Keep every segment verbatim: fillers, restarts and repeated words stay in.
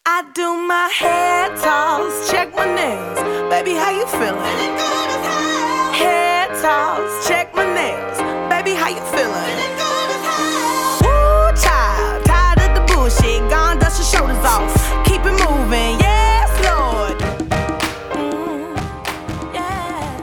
I do my hair toss, check my nails. Baby, how you feeling? Hair toss, check my nails. Baby, how you feeling? Woo, child, tired of the bullshit. Gone, dust your shoulders off. Keep it moving, yes, Lord. Mm, yeah.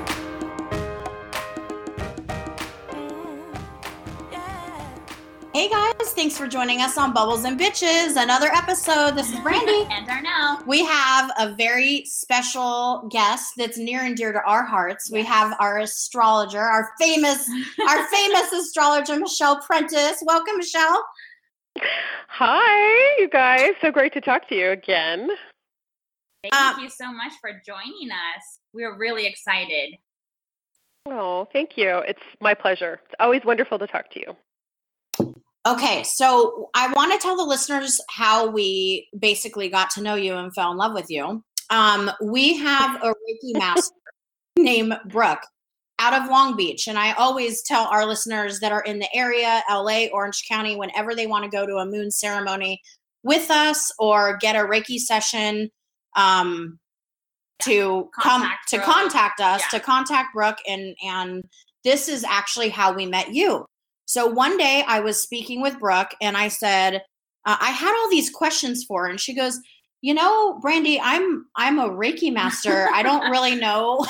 Mm, yeah. Hey guys, thanks for joining us on Bubbles and Bitches, another episode. This is Brandy. And Darnell. We have a very special guest that's near and dear to our hearts. Yes. We have our astrologer, our famous, our famous astrologer, Michelle Prentice. Welcome, Michelle. Hi, you guys. So great to talk to you again. Thank Um, you so much for joining us. We're really excited. Oh, thank you. It's my pleasure. It's always wonderful to talk to you. Okay, so I want to tell the listeners how we basically got to know you and fell in love with you. Um, we have a Reiki master named Brooke out of Long Beach, and I always tell our listeners that are in the area, L A, Orange County, whenever they want to go to a moon ceremony with us or get a Reiki session, um, to come Contact to Brooke. contact us, Yeah. to contact Brooke, and and this is actually how we met you. So one day I was speaking with Brooke and I said, uh, I had all these questions for her, and she goes, you know, Brandy, I'm I'm a Reiki master. I don't really know.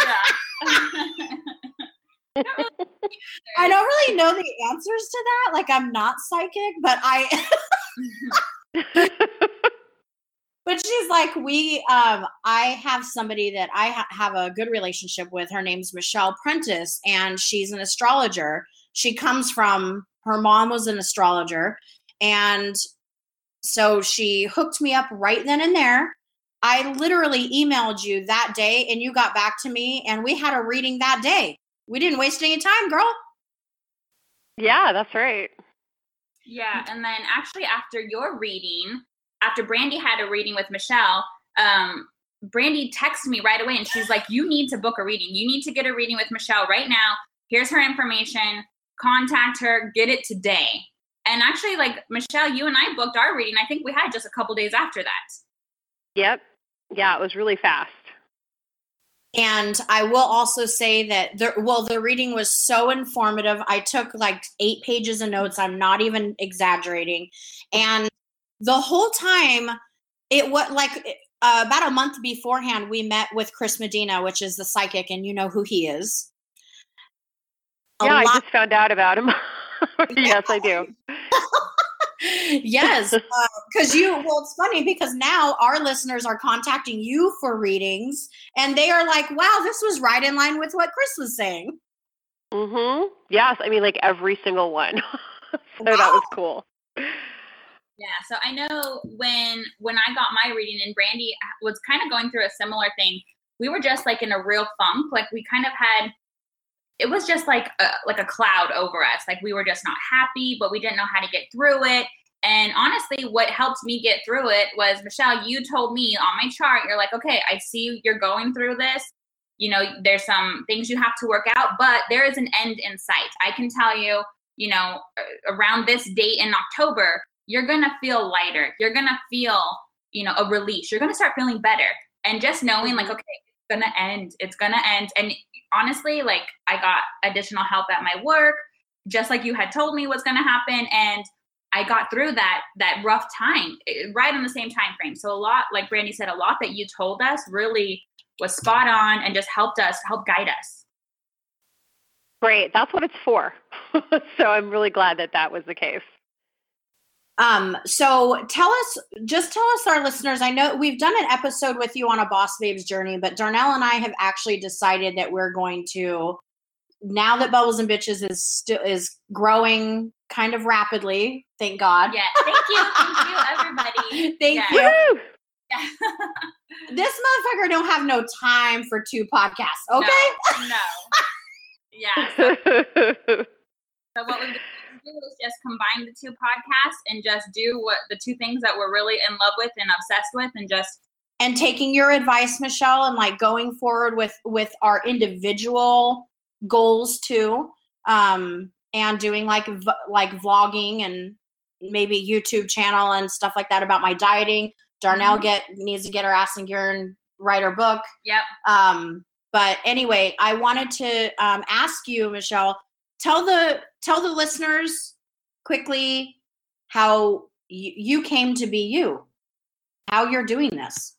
Yeah. I don't really know the answers to that. Like, I'm not psychic, but I but she's like, we um I have somebody that I ha- have a good relationship with. Her name's Michelle Prentice, and she's an astrologer. She comes from, her mom was an astrologer, and so she hooked me up right then and there. I literally emailed you that day, and you got back to me, and we had a reading that day. We didn't waste any time, girl. Yeah, that's right. Yeah, and then actually after your reading, after Brandy had a reading with Michelle, um, Brandy texted me right away, and she's like, you need to book a reading. You need to get a reading with Michelle right now. Here's her information. Contact her. Get it today. And actually, like, Michelle, you and I booked our reading. I think we had just a couple days after that. Yep. Yeah, it was really fast. And I will also say that, the, well, the reading was so informative. I took like eight pages of notes. I'm not even exaggerating. And the whole time, it was like uh, about a month beforehand, we met with Chris Medina, which is the psychic, and you know who he is. A yeah, I lot- just found out about him. Yes, I do. Yes, because uh, you, well, it's funny because now our listeners are contacting you for readings, and they are like, wow, this was right in line with what Chris was saying. Mm-hmm. Yes, I mean, like every single one. So Wow. that was cool. Yeah, so I know when when I got my reading and Brandy was kind of going through a similar thing, we were just like in a real funk. Like we kind of had, it was just like a, like a cloud over us. Like we were just not happy, but we didn't know how to get through it. And honestly, what helped me get through it was, Michelle, you told me on my chart, you're like, okay, I see you're going through this. You know, there's some things you have to work out, but there is an end in sight. I can tell you, you know, around this date in October, you're going to feel lighter. You're going to feel, you know, a release. You're going to start feeling better. And just knowing like, okay, it's going to end. It's going to end. And honestly, like I got additional help at my work, just like you had told me was going to happen. And I got through that, that rough time right in the same time frame. So a lot, like Brandy said, a lot that you told us really was spot on and just helped us, help guide us. Great. That's what it's for. So I'm really glad that that was the case. Um, so tell us, just tell us, our listeners, I know we've done an episode with you on a Boss Babes journey, but Darnell and I have actually decided that we're going to, now that Bubbles and Bitches is still is growing kind of rapidly, thank God. Yeah, thank you, thank you, everybody. Thank Yeah. you. Woo! Yeah. This motherfucker don't have no time for two podcasts, okay? No, no. Yeah. So, so what we've decided to do is just combine the two podcasts and just do what the two things that we're really in love with and obsessed with, and just And taking your advice, Michelle, and like going forward with with our individual goals too, um, and doing like v- like vlogging and maybe YouTube channel and stuff like that about my dieting. Darnell Mm-hmm. get needs to get her ass in gear and write her book. Yep. Um, but anyway, I wanted to um, ask you, Michelle, tell the tell the listeners quickly how you, you came to be you, how you're doing this.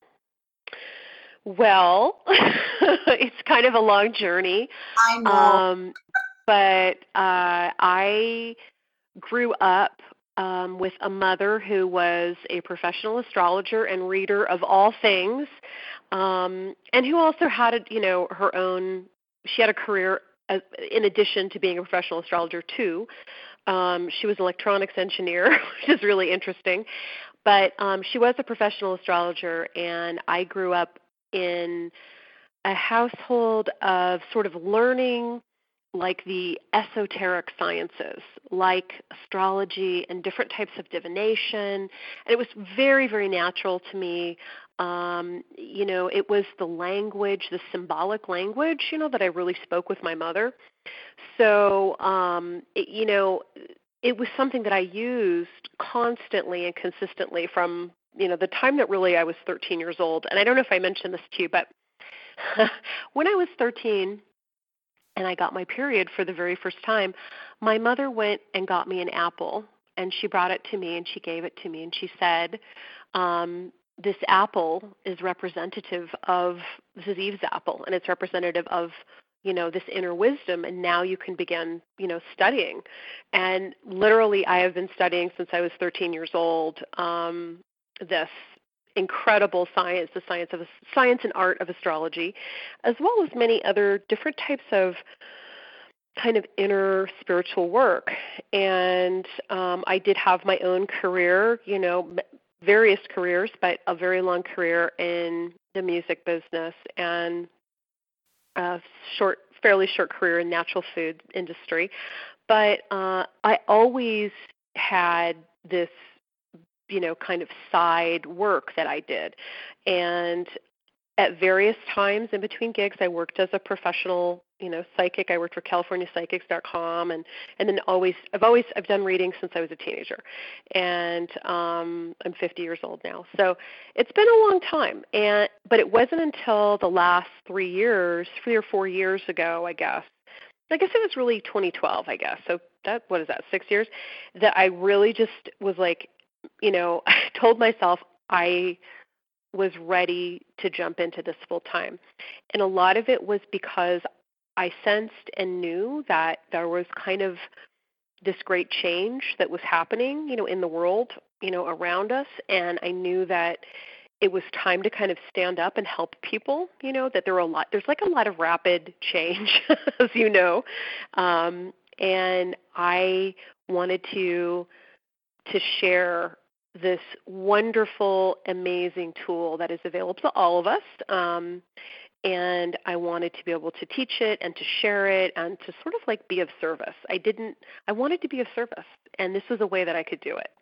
Well, it's kind of a long journey. I know. Um, but uh, I grew up um, with a mother who was a professional astrologer and reader of all things, um, and who also had, a, you know, her own. She had a career as, in addition to being a professional astrologer too. Um, she was an electronics engineer, which is really interesting. But um, she was a professional astrologer, and I grew up in a household of sort of learning like the esoteric sciences, like astrology and different types of divination. And it was very, very natural to me. Um, you know, it was the language, the symbolic language, you know, that I really spoke with my mother. So, um, it, you know, it was something that I used constantly and consistently from, you know, the time that really I was thirteen years old. And I don't know if I mentioned this to you, but when I was thirteen and I got my period for the very first time, my mother went and got me an apple, and she brought it to me, and she gave it to me, and she said, um, this apple is representative of, this is Eve's apple, and it's representative of, you know, this inner wisdom, and now you can begin, you know, studying. And literally I have been studying since I was thirteen years old, um, this incredible science, the science of science and art of astrology, as well as many other different types of kind of inner spiritual work. And um, I did have my own career, you know, various careers, but a very long career in the music business and a short, fairly short career in natural food industry. But uh, I always had this, you know, kind of side work that I did. And at various times in between gigs, I worked as a professional, you know, psychic. I worked for California Psychics dot com, and and then always, I've always, I've done readings since I was a teenager, and um, I'm fifty years old now. So it's been a long time, and but it wasn't until the last three years, three or four years ago, I guess. I guess it was really twenty twelve, I guess. So that, what is that, six years, that I really just was like, you know, I told myself I was ready to jump into this full time. And a lot of it was because I sensed and knew that there was kind of this great change that was happening, you know, in the world, you know, around us. And I knew that it was time to kind of stand up and help people, you know, that there were a lot, there's like a lot of rapid change, as you know. Um, and I wanted to to share this wonderful, amazing tool that is available to all of us. Um, and I wanted to be able to teach it and to share it and to sort of like be of service. I didn't, I wanted to be of service, and this was a way that I could do it.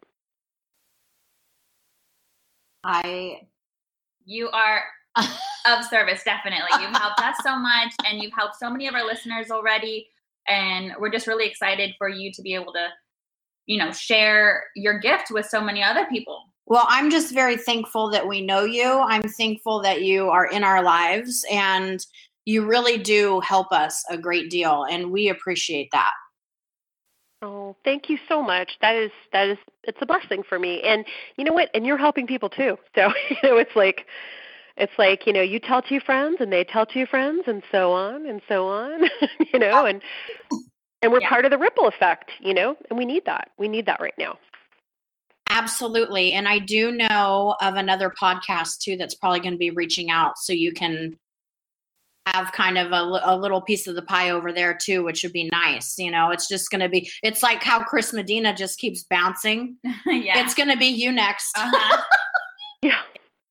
I, you are of service, definitely. You've helped us so much, and you've helped so many of our listeners already. And we're just really excited for you to be able to, you know, share your gift with so many other people. Well, I'm just very thankful that we know you. I'm thankful that you are in our lives, and you really do help us a great deal, and we appreciate that. Oh, thank you so much. That is, that is, it's a blessing for me. And you know what? And you're helping people too. So, you know, it's like, it's like, you know, you tell two friends and they tell two friends and so on and so on, you know, and, and we're yeah. part of the ripple effect, you know, and we need that. We need that right now. Absolutely. And I do know of another podcast too that's probably going to be reaching out, so you can have kind of a, a little piece of the pie over there too, which would be nice. You know, it's just going to be, it's like how Chris Medina just keeps bouncing. yeah. It's going to be you next. Uh-huh. Yeah.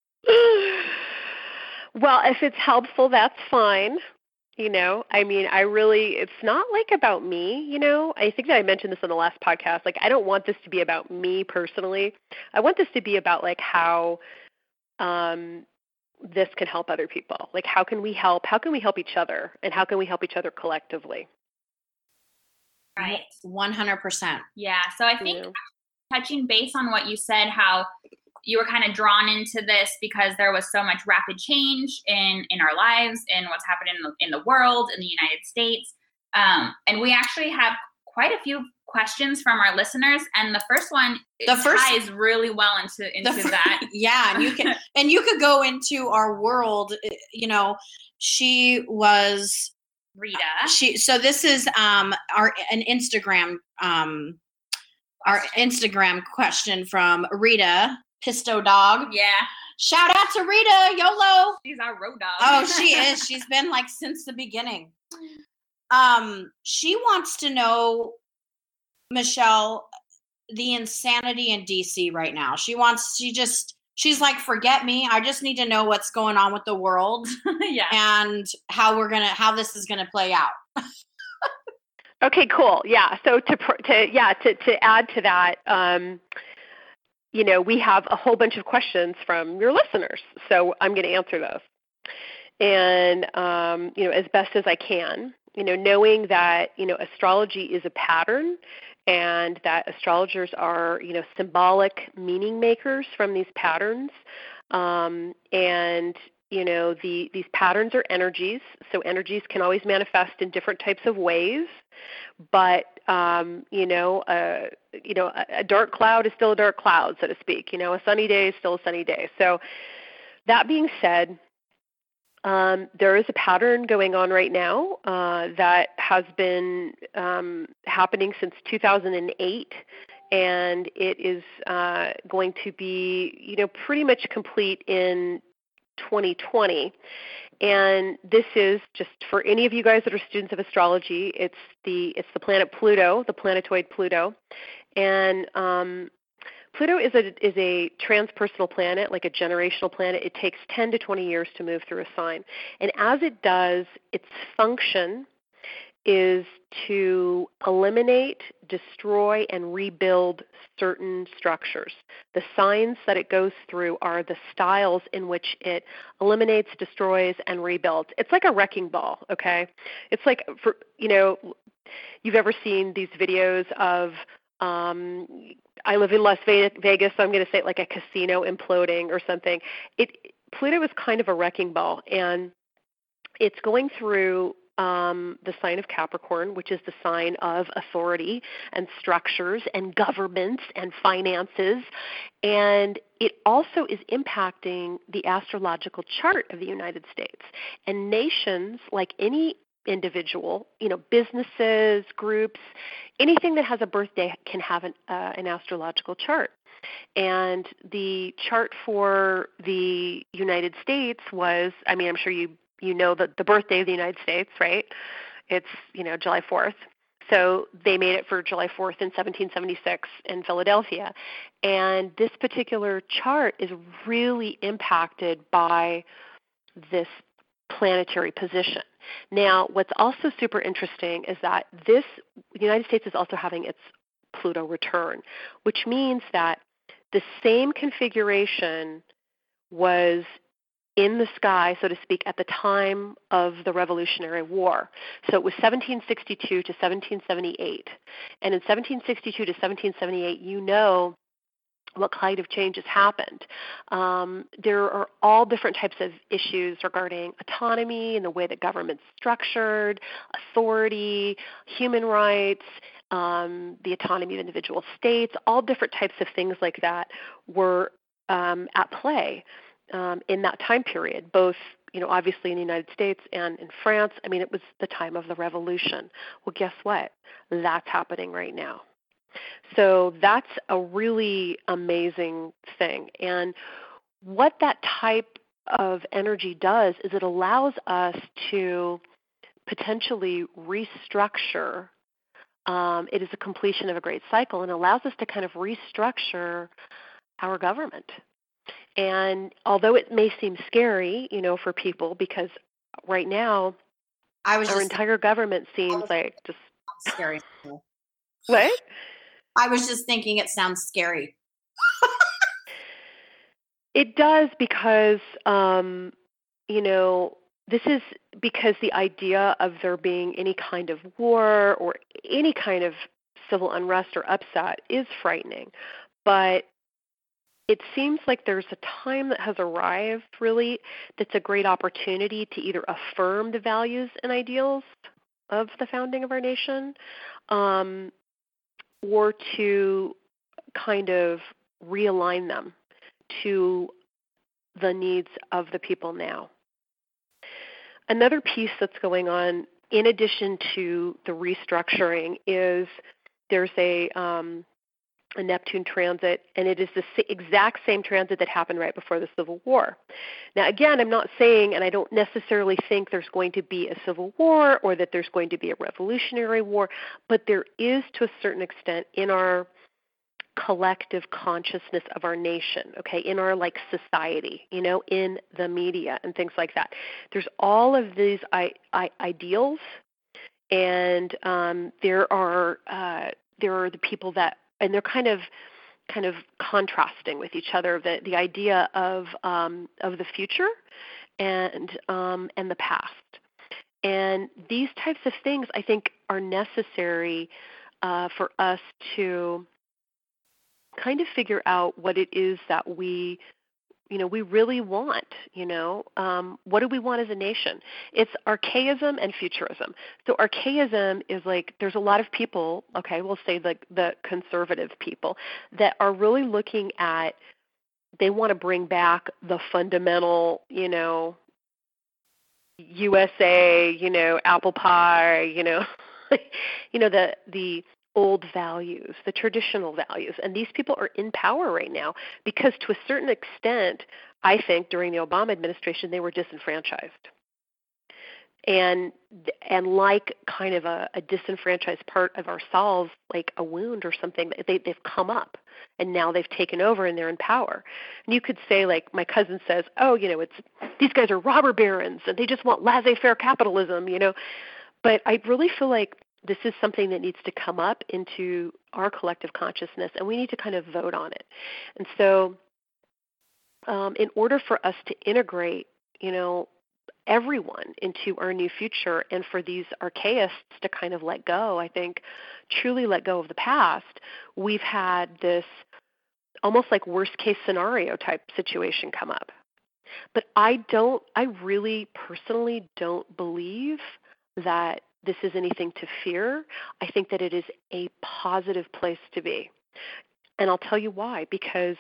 Well, if it's helpful, that's fine. You know, I mean, I really, it's not like about me, you know. I think that I mentioned this in the last podcast. Like, I don't want this to be about me personally. I want this to be about like how um, this can help other people. Like, how can we help? How can we help each other? And how can we help each other collectively? Right. one hundred percent. Yeah. So I think Yeah. touching base on what you said, how you were kind of drawn into this because there was so much rapid change in, in our lives and what's happening in the, in the world, in the United States. Um, and we actually have quite a few questions from our listeners. And the first one the first, ties really well into, into fir- that. Yeah. And you can, and you could go into our world, you know, she was Rita. She, so this is, um, our, an Instagram, um, our Instagram question from Rita Pisto Dog. Yeah. Shout out to Rita, YOLO. She's our road dog. Oh, she is. She's been like since the beginning. Um, she wants to know, Michelle, the insanity in D C right now. She wants, she just, she's like, forget me. I just need to know what's going on with the world. Yeah. And how we're going to, how this is going to play out. Okay, cool. Yeah. So to, to yeah, to, to add to that, um, you know, we have a whole bunch of questions from your listeners. So I'm going to answer those. And, um, you know, as best as I can, you know, knowing that, you know, astrology is a pattern and that astrologers are, you know, symbolic meaning makers from these patterns. Um, and, you know, the, these patterns are energies. So energies can always manifest in different types of ways. But, um, you know, uh, you know, a, a dark cloud is still a dark cloud, so to speak. You know, a sunny day is still a sunny day. So that being said, Um, there is a pattern going on right now uh, that has been um, happening since two thousand eight, and it is uh, going to be, you know, pretty much complete in twenty twenty. And this is just for any of you guys that are students of astrology. It's the it's the planet Pluto, the planetoid Pluto, and um, Pluto is a is a transpersonal planet, like a generational planet. It takes ten to twenty years to move through a sign. And as it does, its function is to eliminate, destroy, and rebuild certain structures. The signs that it goes through are the styles in which it eliminates, destroys, and rebuilds. It's like a wrecking ball, okay? It's like, for you know, you've ever seen these videos of um, I live in Las Vegas, so I'm going to say it like a casino imploding or something. It Pluto is kind of a wrecking ball, and it's going through um, the sign of Capricorn, which is the sign of authority and structures and governments and finances. And it also is impacting the astrological chart of the United States. And nations, like any individual, you know, businesses, groups, anything that has a birthday can have an, uh, an astrological chart. And the chart for the United States was, I mean, I'm sure you you know the, the birthday of the United States, right? It's, you know, July fourth. So they made it for July fourth in seventeen seventy-six in Philadelphia. And this particular chart is really impacted by this planetary position. Now, what's also super interesting is that this, the United States is also having its Pluto return, which means that the same configuration was in the sky, so to speak, at the time of the Revolutionary War. So it was seventeen sixty-two to seventeen seventy-eight. And in seventeen sixty-two to seventeen seventy-eight, you know what kind of changes happened. Um, there are all different types of issues regarding autonomy and the way that government's structured, authority, human rights, um, the autonomy of individual states, all different types of things like that were um, at play um, in that time period, both, you know, obviously in the United States and in France. I mean, it was the time of the Revolution. Well, guess what? That's happening right now. So that's a really amazing thing. And what that type of energy does is it allows us to potentially restructure. Um, it is a completion of a great cycle and allows us to kind of restructure our government. And although it may seem scary, you know, for people, because right now I was our just, entire government seems like just scary. What? I was just thinking it sounds scary. It does because, um, you know, this is because the idea of there being any kind of war or any kind of civil unrest or upset is frightening. But it seems like there's a time that has arrived, really, that's a great opportunity to either affirm the values and ideals of the founding of our nation, um, or to kind of realign them to the needs of the people now. Another piece that's going on, in addition to the restructuring, is there's a um, a Neptune transit, and it is the exact same transit that happened right before the Civil War. Now, again, I'm not saying, and I don't necessarily think there's going to be a civil war or that there's going to be a revolutionary war, but there is, to a certain extent, in our collective consciousness of our nation, okay, in our like society, you know, in the media and things like that. There's all of these I, I, ideals, and um, there are uh, there are the people that, and they're kind of kind of contrasting with each other. The the idea of um, of the future and um, and the past, and these types of things, I think, are necessary uh, for us to kind of figure out what it is that we, you know, we really want, you know. Um, what do we want as a nation? It's archaism and futurism. So archaism is like, there's a lot of people, okay, we'll say like the conservative people, that are really looking at, they want to bring back the fundamental, you know, U S A, you know, apple pie, you know, you know, the the old values, the traditional values. And these people are in power right now because, to a certain extent, I think during the Obama administration, they were disenfranchised. And and like kind of a, a disenfranchised part of ourselves, like a wound or something, they, they've come up and now they've taken over and they're in power. And you could say, like my cousin says, oh, you know, it's these guys are robber barons and they just want laissez-faire capitalism, you know. But I really feel like this is something that needs to come up into our collective consciousness, and we need to kind of vote on it. And so um, in order for us to integrate, you know, everyone into our new future, and for these archaists to kind of let go, I think, truly let go of the past, we've had this almost like worst case scenario type situation come up. But I don't, I really personally don't believe that this is anything to fear. I think that it is a positive place to be. And I'll tell you why, because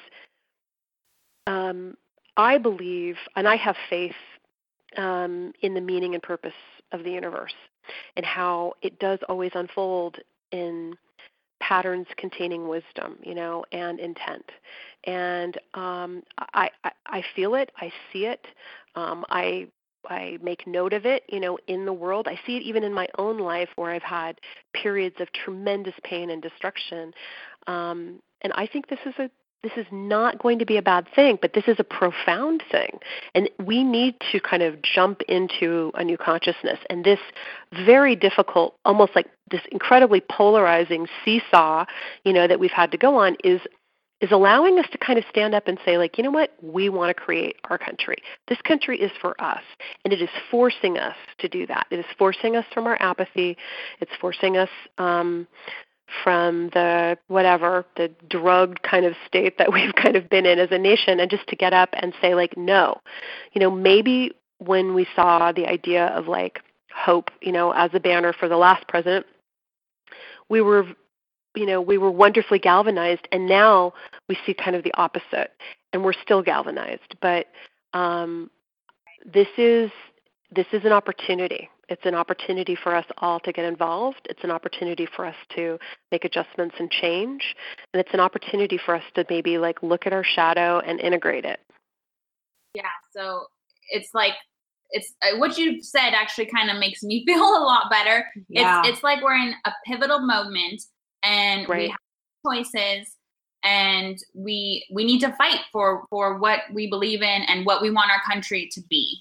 um, I believe, and I have faith um, in the meaning and purpose of the universe and how it does always unfold in patterns containing wisdom, you know, and intent. And um, I, I, I feel it. I see it. Um, I I make note of it, you know, in the world. I see it even in my own life where I've had periods of tremendous pain and destruction. Um, and I think this is a this is not going to be a bad thing, but this is a profound thing. And we need to kind of jump into a new consciousness. And this very difficult, almost like this incredibly polarizing seesaw, you know, that we've had to go on is is allowing us to kind of stand up and say, like, you know what, we want to create our country. This country is for us, and it is forcing us to do that. It is forcing us from our apathy. It's forcing us um, from the whatever, the drugged kind of state that we've kind of been in as a nation, and just to get up and say, like, no. You know, maybe when we saw the idea of, like, hope, you know, as a banner for the last president, we were you know, we were wonderfully galvanized, and now we see kind of the opposite, and we're still galvanized. But um, this is this is an opportunity. It's an opportunity for us all to get involved. It's an opportunity for us to make adjustments and change, and it's an opportunity for us to maybe like look at our shadow and integrate it. Yeah. So it's like it's uh, what you said actually kind of makes me feel a lot better. Yeah. It's it's like we're in a pivotal moment. And right. we have choices, and we we need to fight for, for what we believe in and what we want our country to be.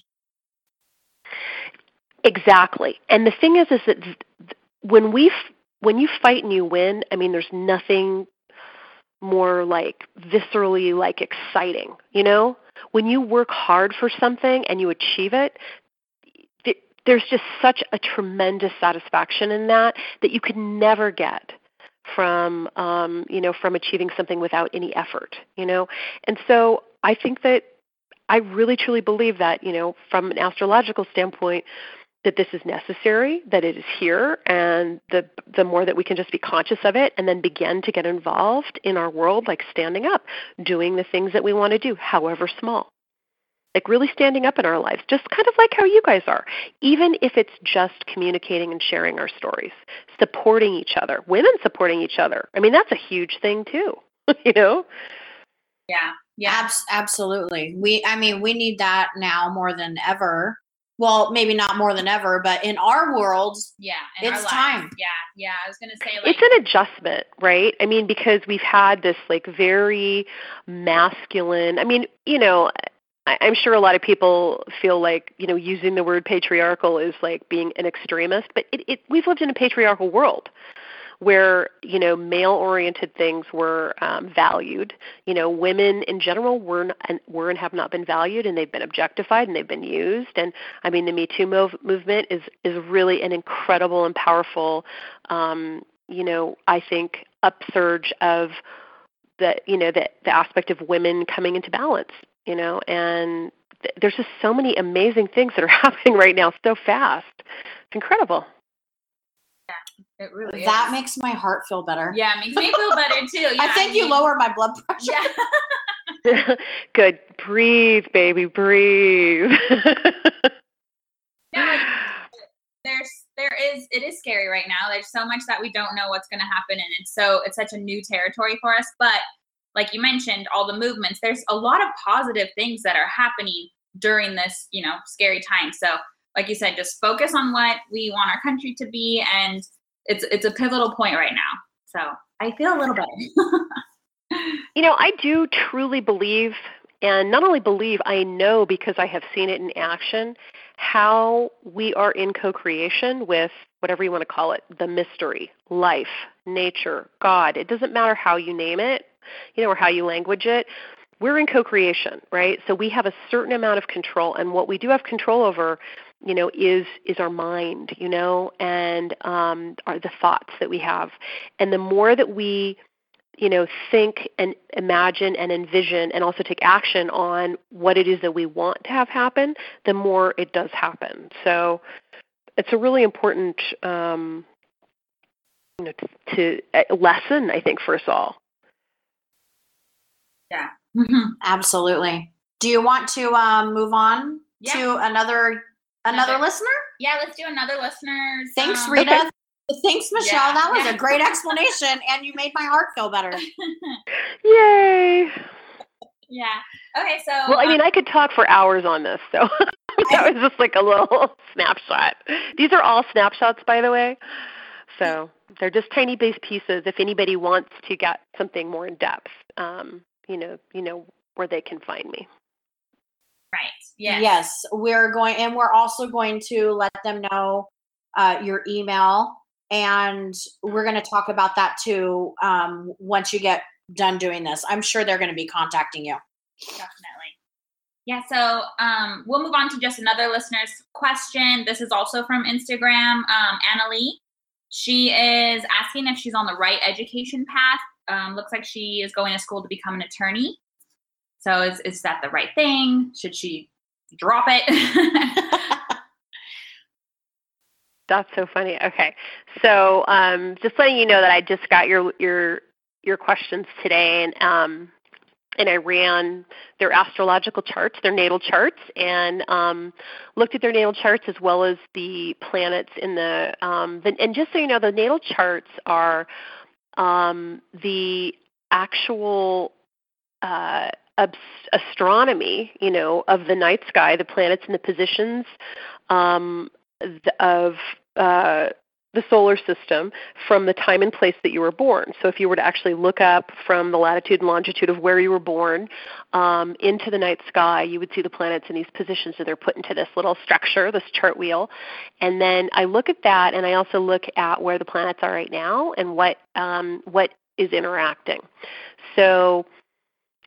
Exactly. And the thing is, is that when we when you fight and you win, I mean, there's nothing more like viscerally like exciting. You know, when you work hard for something and you achieve it, there's just such a tremendous satisfaction in that that you could never get from, um, you know, from achieving something without any effort, you know. And so I think that I really truly believe that, you know, from an astrological standpoint, that this is necessary, that it is here, and the the more that we can just be conscious of it and then begin to get involved in our world, like standing up, doing the things that we want to do, however small. Like really standing up in our lives, just kind of like how you guys are, even if it's just communicating and sharing our stories, supporting each other, women supporting each other. I mean, that's a huge thing too, you know? Yeah, yeah. Abs- absolutely. We, I mean, we need that now more than ever. Well, maybe not more than ever, but in our world, yeah, in it's our time. lives. Yeah, yeah. I was going to say, like, it's an adjustment, right? I mean, because we've had this like very masculine, I mean, you know, I- I'm sure a lot of people feel like, you know, using the word patriarchal is like being an extremist, but it, it, we've lived in a patriarchal world where, you know, male-oriented things were um, valued. You know, women in general were, n- and were and have not been valued, and they've been objectified and they've been used. And I mean, the Me Too move, movement is is really an incredible and powerful, um, you know, I think upsurge of the, you know, the the aspect of women coming into balance. You know, and th- there's just so many amazing things that are happening right now so fast. It's incredible. it really that is. makes my heart feel better. Yeah, it makes me feel better too. Yeah, I think you mean, lower my blood pressure. Yeah. Good. Breathe, baby, breathe. No, like, there's there is it is scary right now. There's so much that we don't know what's going to happen, and it's so it's such a new territory for us. But like you mentioned, all the movements, there's a lot of positive things that are happening during this, you know, scary time. So like you said, just focus on what we want our country to be, and it's it's a pivotal point right now. So I feel a little better. You know, I do truly believe, and not only believe, I know because I have seen it in action, how we are in co-creation with whatever you want to call it, the mystery, life, nature, God. It doesn't matter how you name it, you know, or how you language it. We're in co-creation, right? So we have a certain amount of control, and what we do have control over, you know, is is our mind, you know, and um, are the thoughts that we have. And the more that we, you know, think and imagine and envision and also take action on what it is that we want to have happen, the more it does happen. So it's a really important, um, you know, to, to a lesson, I think, for us all. Yeah. Absolutely. Do you want to um, move on Yeah. to another another Another- listener? Yeah, let's do another listener's. Thanks, um, Rita. Okay. Thanks, Michelle. Yeah. That was Yeah. a great explanation, and you made my heart feel better. Yay! Yeah. Okay, so Well, I um, mean, I could talk for hours on this, so that was just like a little snapshot. These are all snapshots, by the way, so they're just tiny base pieces. If anybody wants to get something more in depth, um, you know, you know where they can find me. right. Yes. Yes, we're going, and we're also going to let them know uh, your email, and we're going to talk about that too um, once you get done doing this. I'm sure they're going to be contacting you. Definitely. Yeah, so um, we'll move on to just another listener's question. This is also from Instagram, um, Anna Lee. She is asking if she's on the right education path. Um, looks like she is going to school to become an attorney. So is, is that the right thing? Should she drop it? That's so funny. Okay, so um, just letting you know that I just got your your your questions today, and um, and I ran their astrological charts, their natal charts, and um, looked at their natal charts as well as the planets in the, um, the and just so you know, the natal charts are um, the actual uh, abs- astronomy, you know, of the night sky, the planets and the positions um, th- of uh, the solar system from the time and place that you were born. So if you were to actually look up from the latitude and longitude of where you were born um, into the night sky, you would see the planets in these positions that they're put into this little structure, this chart wheel. And then I look at that, and I also look at where the planets are right now and what um, what is interacting. So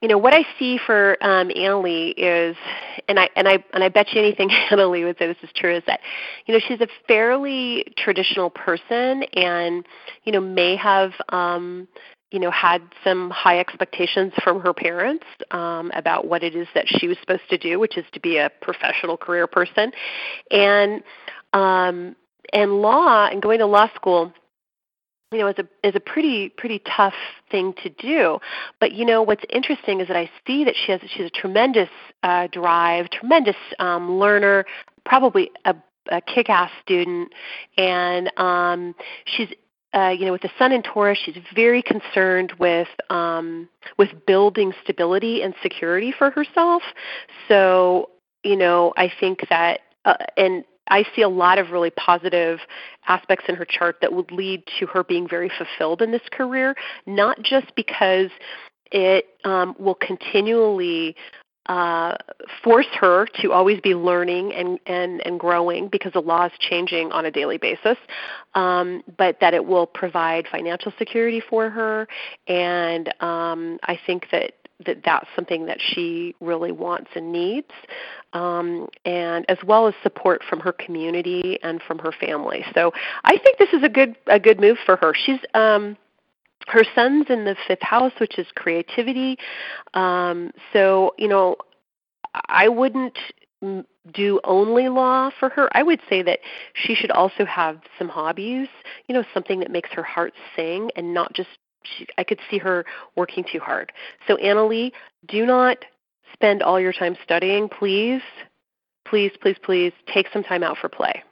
you know, what I see for um, Annalee is, and I and I and I bet you anything Annalee would say this is true, is that, you know, she's a fairly traditional person, and you know may have um, you know had some high expectations from her parents um, about what it is that she was supposed to do, which is to be a professional career person, and um, and law and going to law school, you know, is a is a pretty pretty tough thing to do. But you know, what's interesting is that I see that she has she's a tremendous uh, drive, tremendous um, learner, probably a, a kick-ass student, and um, she's uh, you know, with the sun in Taurus, she's very concerned with um, with building stability and security for herself. So you know, I think that uh, and I see a lot of really positive aspects in her chart that would lead to her being very fulfilled in this career, not just because it um, will continually uh, force her to always be learning and, and, and growing because the law is changing on a daily basis, um, but that it will provide financial security for her. And um, I think that that that's something that she really wants and needs, um, and as well as support from her community and from her family. So I think this is a good a good move for her. She's um, her son's in the fifth house, which is creativity. Um, so you know, I wouldn't do only law for her. I would say that she should also have some hobbies. You know, something that makes her heart sing, and not just. She, I could see her working too hard. So Annalee, do not spend all your time studying. Please, please, please, please take some time out for play.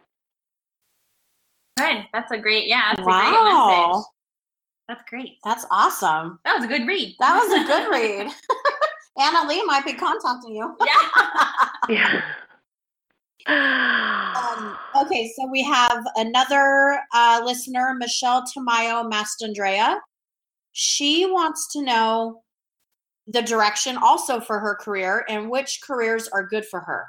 Good. That's a great, yeah, that's Wow. a great message. That's great. That's awesome. That was a good read. That was a good read. Annalee might be contacting you. Yeah. yeah. um, okay, so we have another uh, listener, Michelle Tamayo Mastandrea. She wants to know the direction also for her career and which careers are good for her.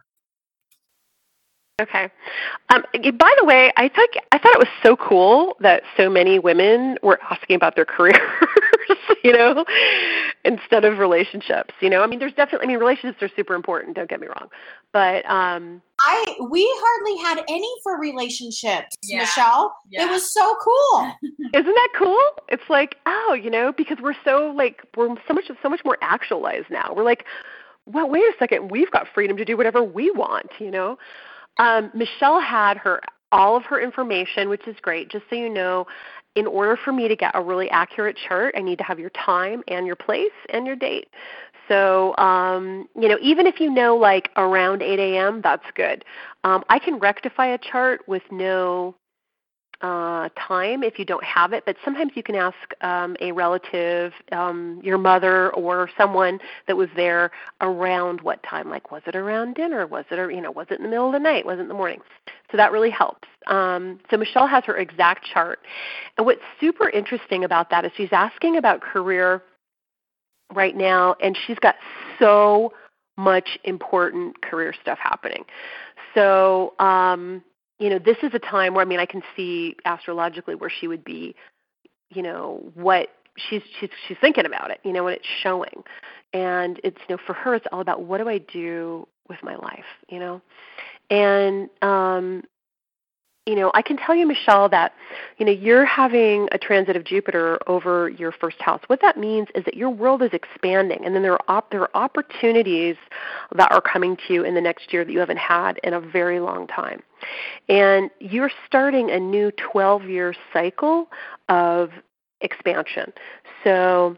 Okay. Um, by the way, I thought I thought it was so cool that so many women were asking about their careers, you know, instead of relationships. You know, I mean, there's definitely. I mean, relationships are super important. Don't get me wrong, but um, I we hardly had any for relationships, yeah. Michelle. Yeah. It was so cool. Isn't that cool? It's like, oh, you know, because we're so like we're so much so much more actualized now. We're like, well, wait a second, we've got freedom to do whatever we want, you know. Um, Michelle had her all of her information, which is great. Just so you know, in order for me to get a really accurate chart, I need to have your time and your place and your date. So, um, you know, even if you know like around eight a.m., that's good. Um, I can rectify a chart with no uh, time if you don't have it, but sometimes you can ask um, a relative, um, your mother or someone that was there around what time. Like, was it around dinner? Was it, you know, was it in the middle of the night? Was it in the morning? So that really helps. Um, so Michelle has her exact chart. And what's super interesting about that is she's asking about career right now, and she's got so much important career stuff happening. So, um, you know, this is a time where, I mean, I can see astrologically where she would be, you know, what she's she's she's thinking about it, you know, when it's showing. And it's, you know, for her, it's all about what do I do with my life, you know? And, um, you know, I can tell you, Michelle, that, you know, you're having a transit of Jupiter over your first house. What that means is that your world is expanding, and then there are op- there are opportunities that are coming to you in the next year that you haven't had in a very long time. And you're starting a new twelve-year cycle of expansion. So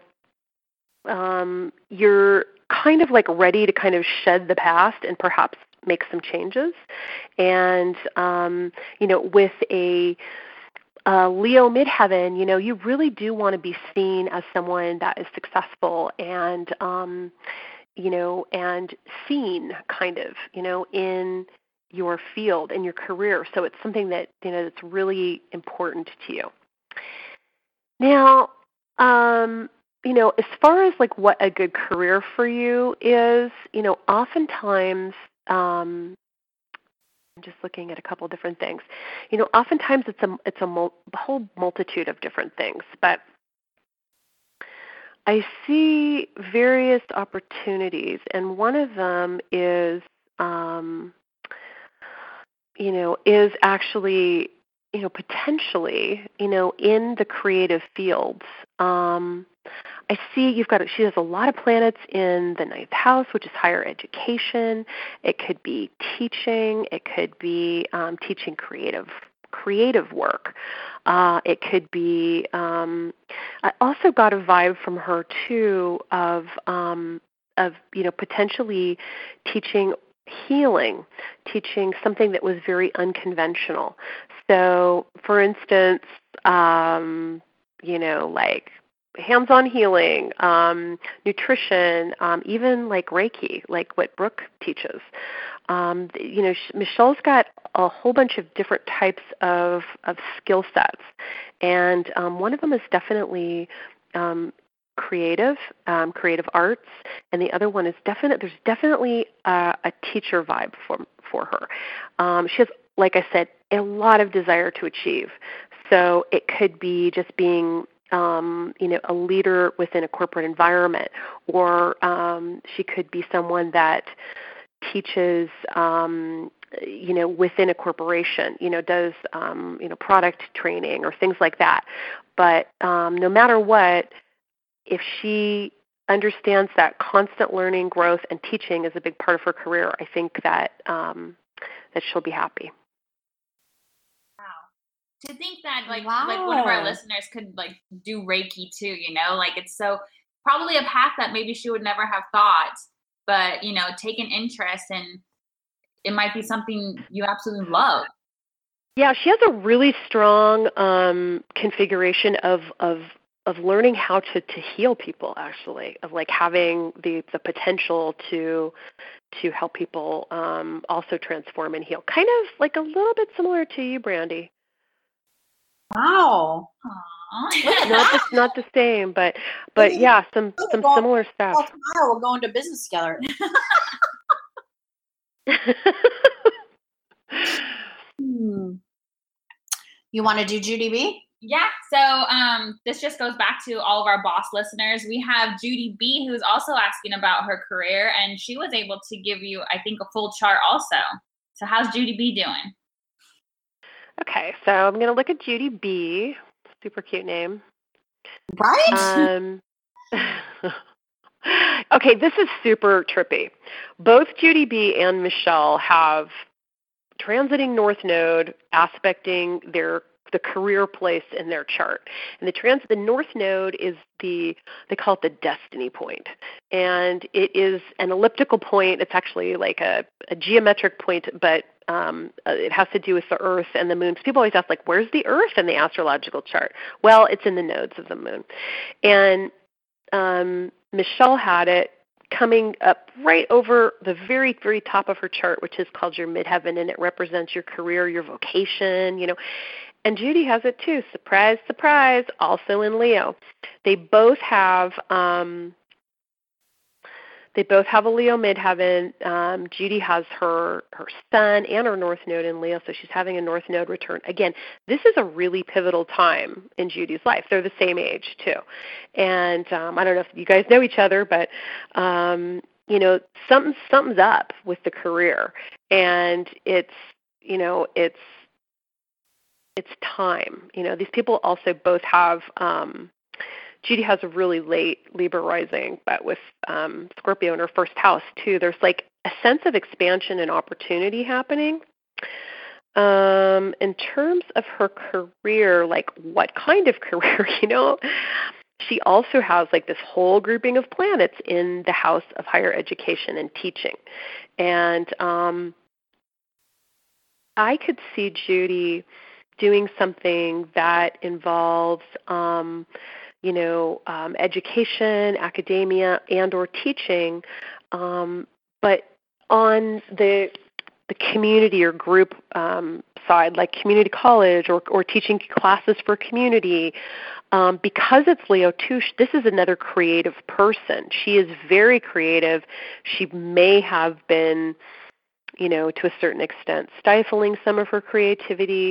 um, you're kind of like ready to kind of shed the past and perhaps make some changes. And, um, you know, with a uh, Leo midheaven, you know, you really do want to be seen as someone that is successful and, um, you know, and seen kind of, you know, in your field, in your career. So it's something that, you know, that's really important to you. Now, um, you know, as far as like what a good career for you is, you know, oftentimes, um, I'm just looking at a couple different things. You know, oftentimes it's a it's a mul- whole multitude of different things, but I see various opportunities, and one of them is, um, you know, is actually, you know, potentially, you know, in the creative fields. Um, I see you've got, she has a lot of planets in the ninth house, which is higher education. It could be teaching. It could be um, teaching creative creative work. Uh, it could be, um, I also got a vibe from her too of, um, of, you know, potentially teaching healing, teaching something that was very unconventional. So, for instance, um, you know, like hands-on healing, um, nutrition, um, even like Reiki, like what Brooke teaches. Um, you know, Michelle's got a whole bunch of different types of, of skill sets, and um, one of them is definitely um, creative, um, creative arts, and the other one is definite. There's definitely a, a teacher vibe for for her. Um, she has, like I said, a lot of desire to achieve. So it could be just being Um, you know, a leader within a corporate environment, or um, she could be someone that teaches, um, you know, within a corporation, you know, does, um, you know, product training or things like that. But um, no matter what, if she understands that constant learning, growth, and teaching is a big part of her career, I think that um, that she'll be happy. To think that like wow. like one of our listeners could like do Reiki too, you know, like it's so probably a path that maybe she would never have thought, but you know, take an interest and it might be something you absolutely love. Yeah, she has a really strong um, configuration of of of learning how to, to heal people, actually, of like having the, the potential to to help people um, also transform and heal. Kind of like a little bit similar to you, Brandy. Wow. not the not the same, but but Maybe yeah, some some going, similar stuff. Well, tomorrow we're going to business together. hmm. You want to do Judy B? Yeah. So um, this just goes back to all of our boss listeners. We have Judy B, who's also asking about her career, and she was able to give you, I think, a full chart also. So how's Judy B doing? Okay, so I'm going to look at Judy B. Super cute name. Right? Um, okay, this is super trippy. Both Judy B and Michelle have transiting North Node aspecting their the career place in their chart. And the trans the North Node is the, they call it the destiny point. And it is an elliptical point. It's actually like a, a geometric point, but um, it has to do with the Earth and the Moon. So people always ask, like, where's the Earth in the astrological chart? Well, it's in the nodes of the Moon. And um, Michelle had it coming up right over the very, very top of her chart, which is called your midheaven, and it represents your career, your vocation, you know. And Judy has it too. Surprise, surprise, also in Leo. They both have um, they both have a Leo midheaven. Um, Judy has her her sun and her North Node in Leo, so she's having a North Node return. Again, this is a really pivotal time in Judy's life. They're the same age too, and um, I don't know if you guys know each other, but um, you know something something's up with the career, and it's you know it's. It's time. You know, these people also both have, um, Judy has a really late Libra rising, but with um, Scorpio in her first house too, there's like a sense of expansion and opportunity happening. Um, in terms of her career, like what kind of career, you know, she also has like this whole grouping of planets in the house of higher education and teaching. And um, I could see Judy doing something that involves, um, you know, um, education, academia, and or teaching, um, but on the the community or group um, side, like community college or, or teaching classes for community. Um, because it's Leo too, this is another creative person. She is very creative. She may have been, you know, to a certain extent, stifling some of her creativity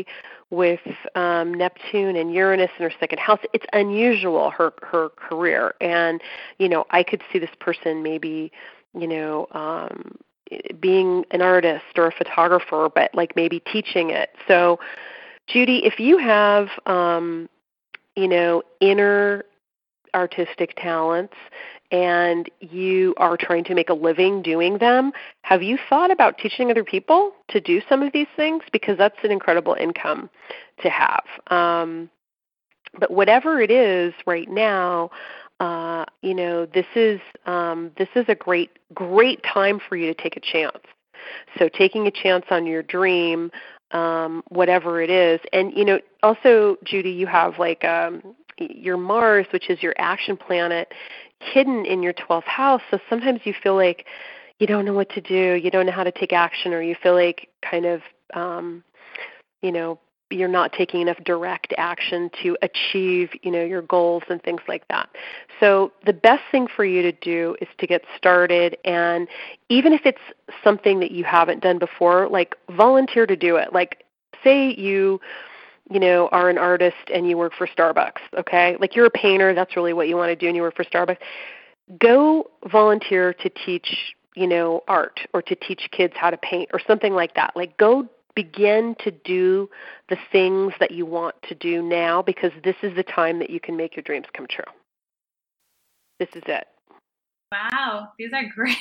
with um, Neptune and Uranus in her second house. It's unusual, her her career. And, you know, I could see this person maybe, you know, um, being an artist or a photographer, but like maybe teaching it. So, Judy, if you have, um, you know, inner artistic talents and you are trying to make a living doing them, have you thought about teaching other people to do some of these things? Because that's an incredible income to have. Um, but whatever it is right now, uh, you know, this is um, this is a great great time for you to take a chance. So taking a chance on your dream, um, whatever it is, and you know, also Judy, you have like um, your Mars, which is your action planet, hidden in your twelfth house. So sometimes you feel like you don't know what to do, you don't know how to take action, or you feel like kind of, um, you know, you're not taking enough direct action to achieve, you know, your goals and things like that. So the best thing for you to do is to get started, and even if it's something that you haven't done before, like volunteer to do it. Like say you, you know, are an artist and you work for Starbucks, okay? Like you're a painter, that's really what you want to do, and you work for Starbucks. Go volunteer to teach, you know, art or to teach kids how to paint or something like that. Like go begin to do the things that you want to do now, because this is the time that you can make your dreams come true. This is it. Wow, these are great.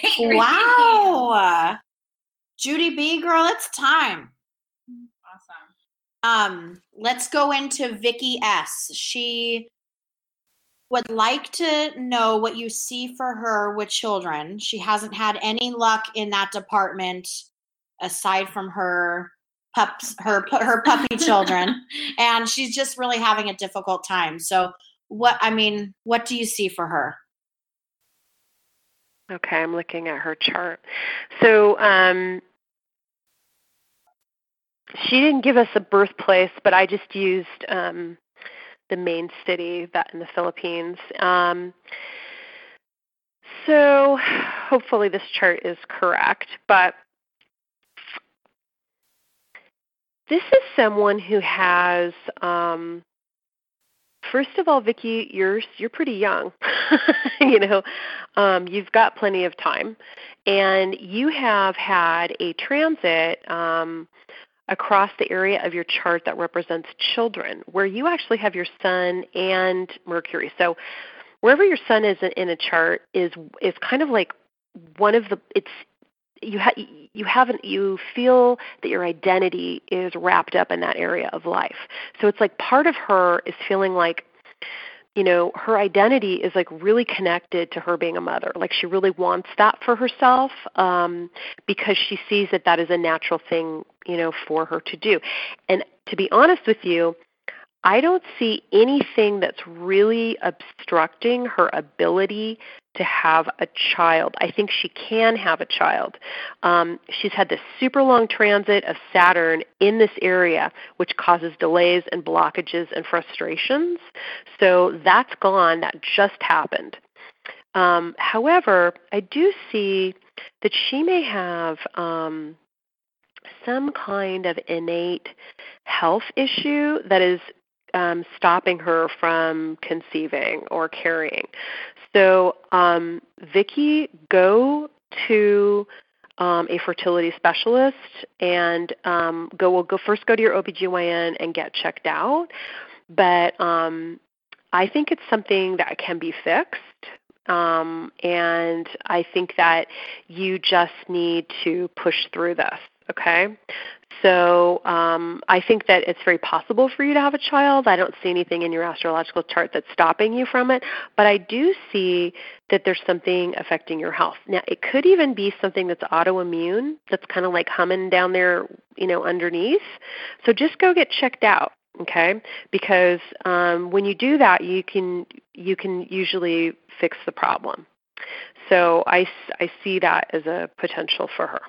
Wow. Judy B, girl, it's time. Awesome. Um, let's go into Vicky S. She would like to know what you see for her with children. She hasn't had any luck in that department aside from her pups, her her puppy children, and she's just really having a difficult time. So, what I mean, what do you see for her? Okay, I'm looking at her chart. So, um, she didn't give us a birthplace, but I just used um, the main city that in the Philippines. Um, so, hopefully, this chart is correct, but this is someone who has, um, first of all, Vicki, you're you're pretty young. you know, um, you've got plenty of time, and you have had a transit um, across the area of your chart that represents children, where you actually have your Sun and Mercury. So, wherever your Sun is in a chart is is kind of like one of the it's. You ha- you haven't you feel that your identity is wrapped up in that area of life. So it's like part of her is feeling like, you know, her identity is like really connected to her being a mother. Like she really wants that for herself um, because she sees that that is a natural thing, you know, for her to do. And to be honest with you, I don't see anything that's really obstructing her ability to have a child. I think she can have a child. Um, she's had this super long transit of Saturn in this area, which causes delays and blockages and frustrations. So that's gone. That just happened. Um, however, I do see that she may have um, some kind of innate health issue that is Um, stopping her from conceiving or carrying. So, um, Vicki, go to um, a fertility specialist and um, go. Well, go first. Go to your O B G Y N and get checked out. But um, I think it's something that can be fixed. Um, and I think that you just need to push through this. Okay. So um, I think that it's very possible for you to have a child. I don't see anything in your astrological chart that's stopping you from it, but I do see that there's something affecting your health. Now, it could even be something that's autoimmune, that's kind of like humming down there, you know, underneath. So just go get checked out, okay? Because um, when you do that, you can you can usually fix the problem. So I, I see that as a potential for her.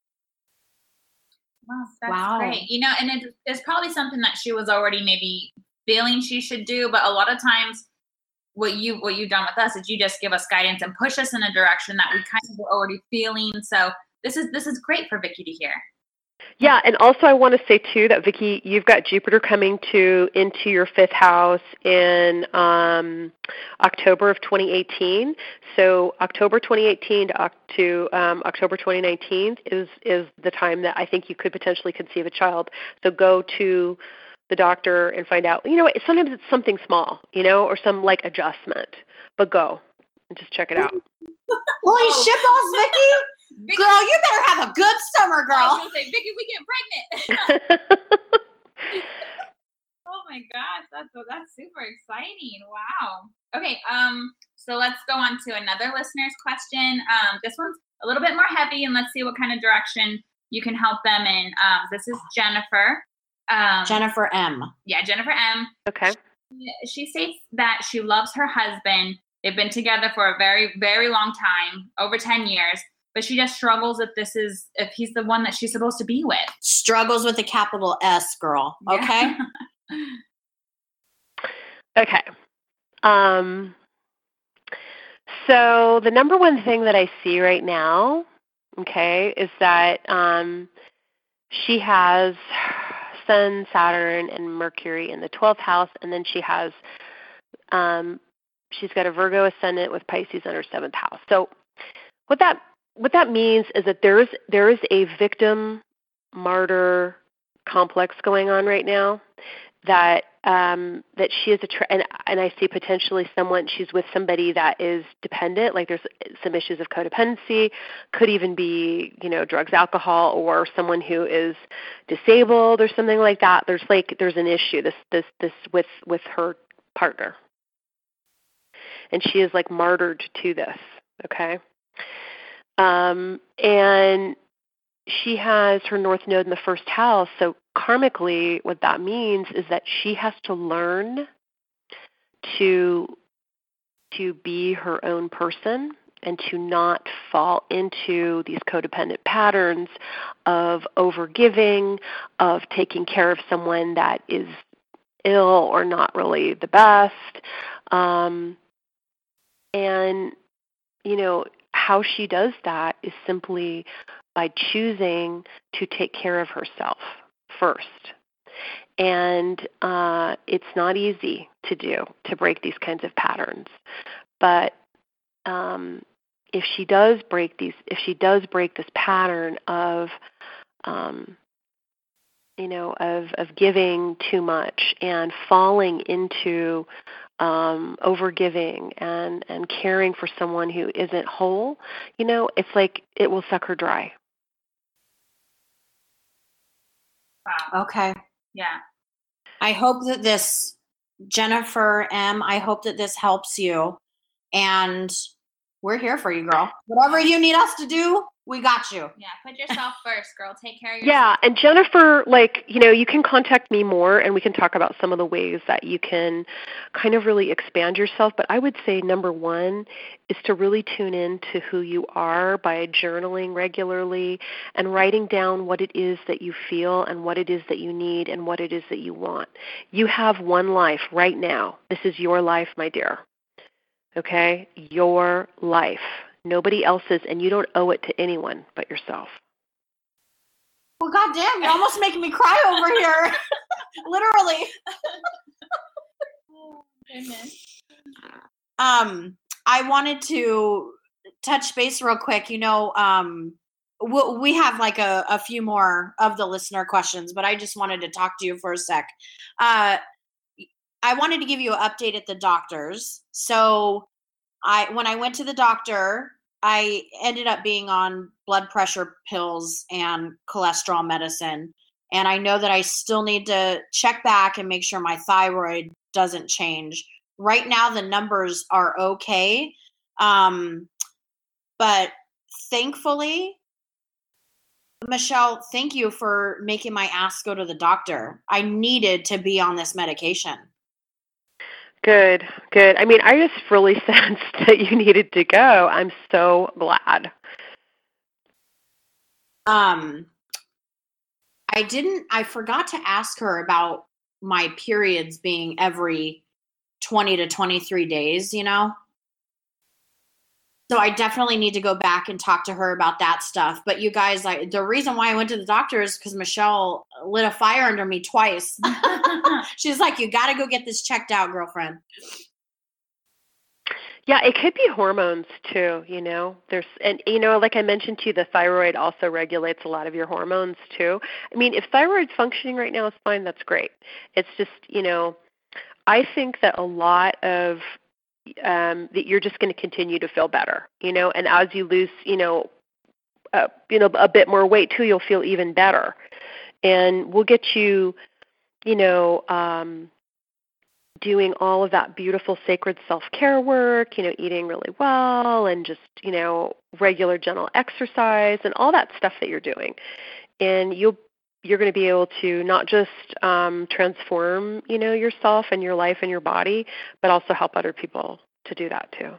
Wow, that's Wow. great. You know, and it, it's probably something that she was already maybe feeling she should do, but a lot of times what you what you've done with us is you just give us guidance and push us in a direction that we kind of were already feeling. So this is this is great for Vicki to hear. Yeah, and also I want to say too that Vicki, you've got Jupiter coming to into your fifth house in um, October of twenty eighteen. So October twenty eighteen to, to um, October twenty nineteen is is the time that I think you could potentially conceive a child. So go to the doctor and find out. You know, sometimes it's something small, you know, or some like adjustment, but go and just check it out. Holy oh. shitballs, Vicki! Vicky, girl, you better have a good summer, girl. I was gonna say, Vicki, we get pregnant. Oh my gosh, that's that's super exciting. Wow. Okay, um, so let's go on to another listener's question. Um, this one's a little bit more heavy, and let's see what kind of direction you can help them in. Um, this is Jennifer. Um, Jennifer M. Yeah, Jennifer M. Okay. She, she states that she loves her husband. They've been together for a very, very long time, over ten years. But she just struggles if this is, if he's the one that she's supposed to be with. Struggles with a capital S, girl. Okay? Yeah. Okay. Um, so the number one thing that I see right now, okay, is that um, she has Sun, Saturn, and Mercury in the twelfth house, and then she has, um, she's got a Virgo ascendant with Pisces in her seventh house. So what that What that means is that there is there is a victim martyr complex going on right now. That um, that she is a tra- and and I see potentially someone she's with somebody that is dependent. Like there's some issues of codependency. Could even be you know drugs, alcohol, or someone who is disabled or something like that. There's like there's an issue this this this with with her partner, and she is like martyred to this. Okay. Um, and she has her North Node in the first house. So karmically, what that means is that she has to learn to to be her own person and to not fall into these codependent patterns of overgiving, of taking care of someone that is ill or not really the best. Um, and, you know, how she does that is simply by choosing to take care of herself first. And uh, it's not easy to do, to break these kinds of patterns. But um, if she does break these, if she does break this pattern of, um, you know, of, of giving too much and falling into um, overgiving and, and caring for someone who isn't whole, you know, it's like it will suck her dry. Wow. Okay. Yeah. I hope that this, Jennifer M., I hope that this helps you. And we're here for you, girl. Whatever you need us to do, we got you. Yeah, put yourself first, girl. Take care of yourself. Yeah, and Jennifer, like, you know, you can contact me more and we can talk about some of the ways that you can kind of really expand yourself. But I would say number one is to really tune in to who you are by journaling regularly and writing down what it is that you feel and what it is that you need and what it is that you want. You have one life right now. This is your life, my dear. Okay? Your life. Nobody else's, and you don't owe it to anyone but yourself. Well, goddamn, you're almost making me cry over here. Literally. Oh, goodness. Um, I wanted to touch base real quick. You know, um, we, we have like a, a few more of the listener questions, but I just wanted to talk to you for a sec. Uh, I wanted to give you an update at the doctor's. So I when I went to the doctor, I ended up being on blood pressure pills and cholesterol medicine. And I know that I still need to check back and make sure my thyroid doesn't change. Right now, the numbers are okay. Um, but thankfully, Michelle, thank you for making my ass go to the doctor. I needed to be on this medication. Good, good. I mean, I just really sensed that you needed to go. I'm so glad. Um, I didn't, I forgot to ask her about my periods being every twenty to twenty-three days, you know? So I definitely need to go back and talk to her about that stuff. But you guys, like, the reason why I went to the doctor is because Michelle lit a fire under me twice. She's like, you got to go get this checked out, girlfriend. Yeah, it could be hormones too, you know. There's and you know, like I mentioned to you, the thyroid also regulates a lot of your hormones too. I mean, if thyroid's functioning right now is fine, that's great. It's just, you know, I think that a lot of um that you're just going to continue to feel better, you know, and as you lose, you know, uh, you know, a bit more weight too, you'll feel even better. And we'll get you, you know, um doing all of that beautiful sacred self-care work, you know, eating really well and just, you know, regular gentle exercise and all that stuff that you're doing. And you'll, you're going to be able to not just um, transform, you know, yourself and your life and your body, but also help other people to do that too.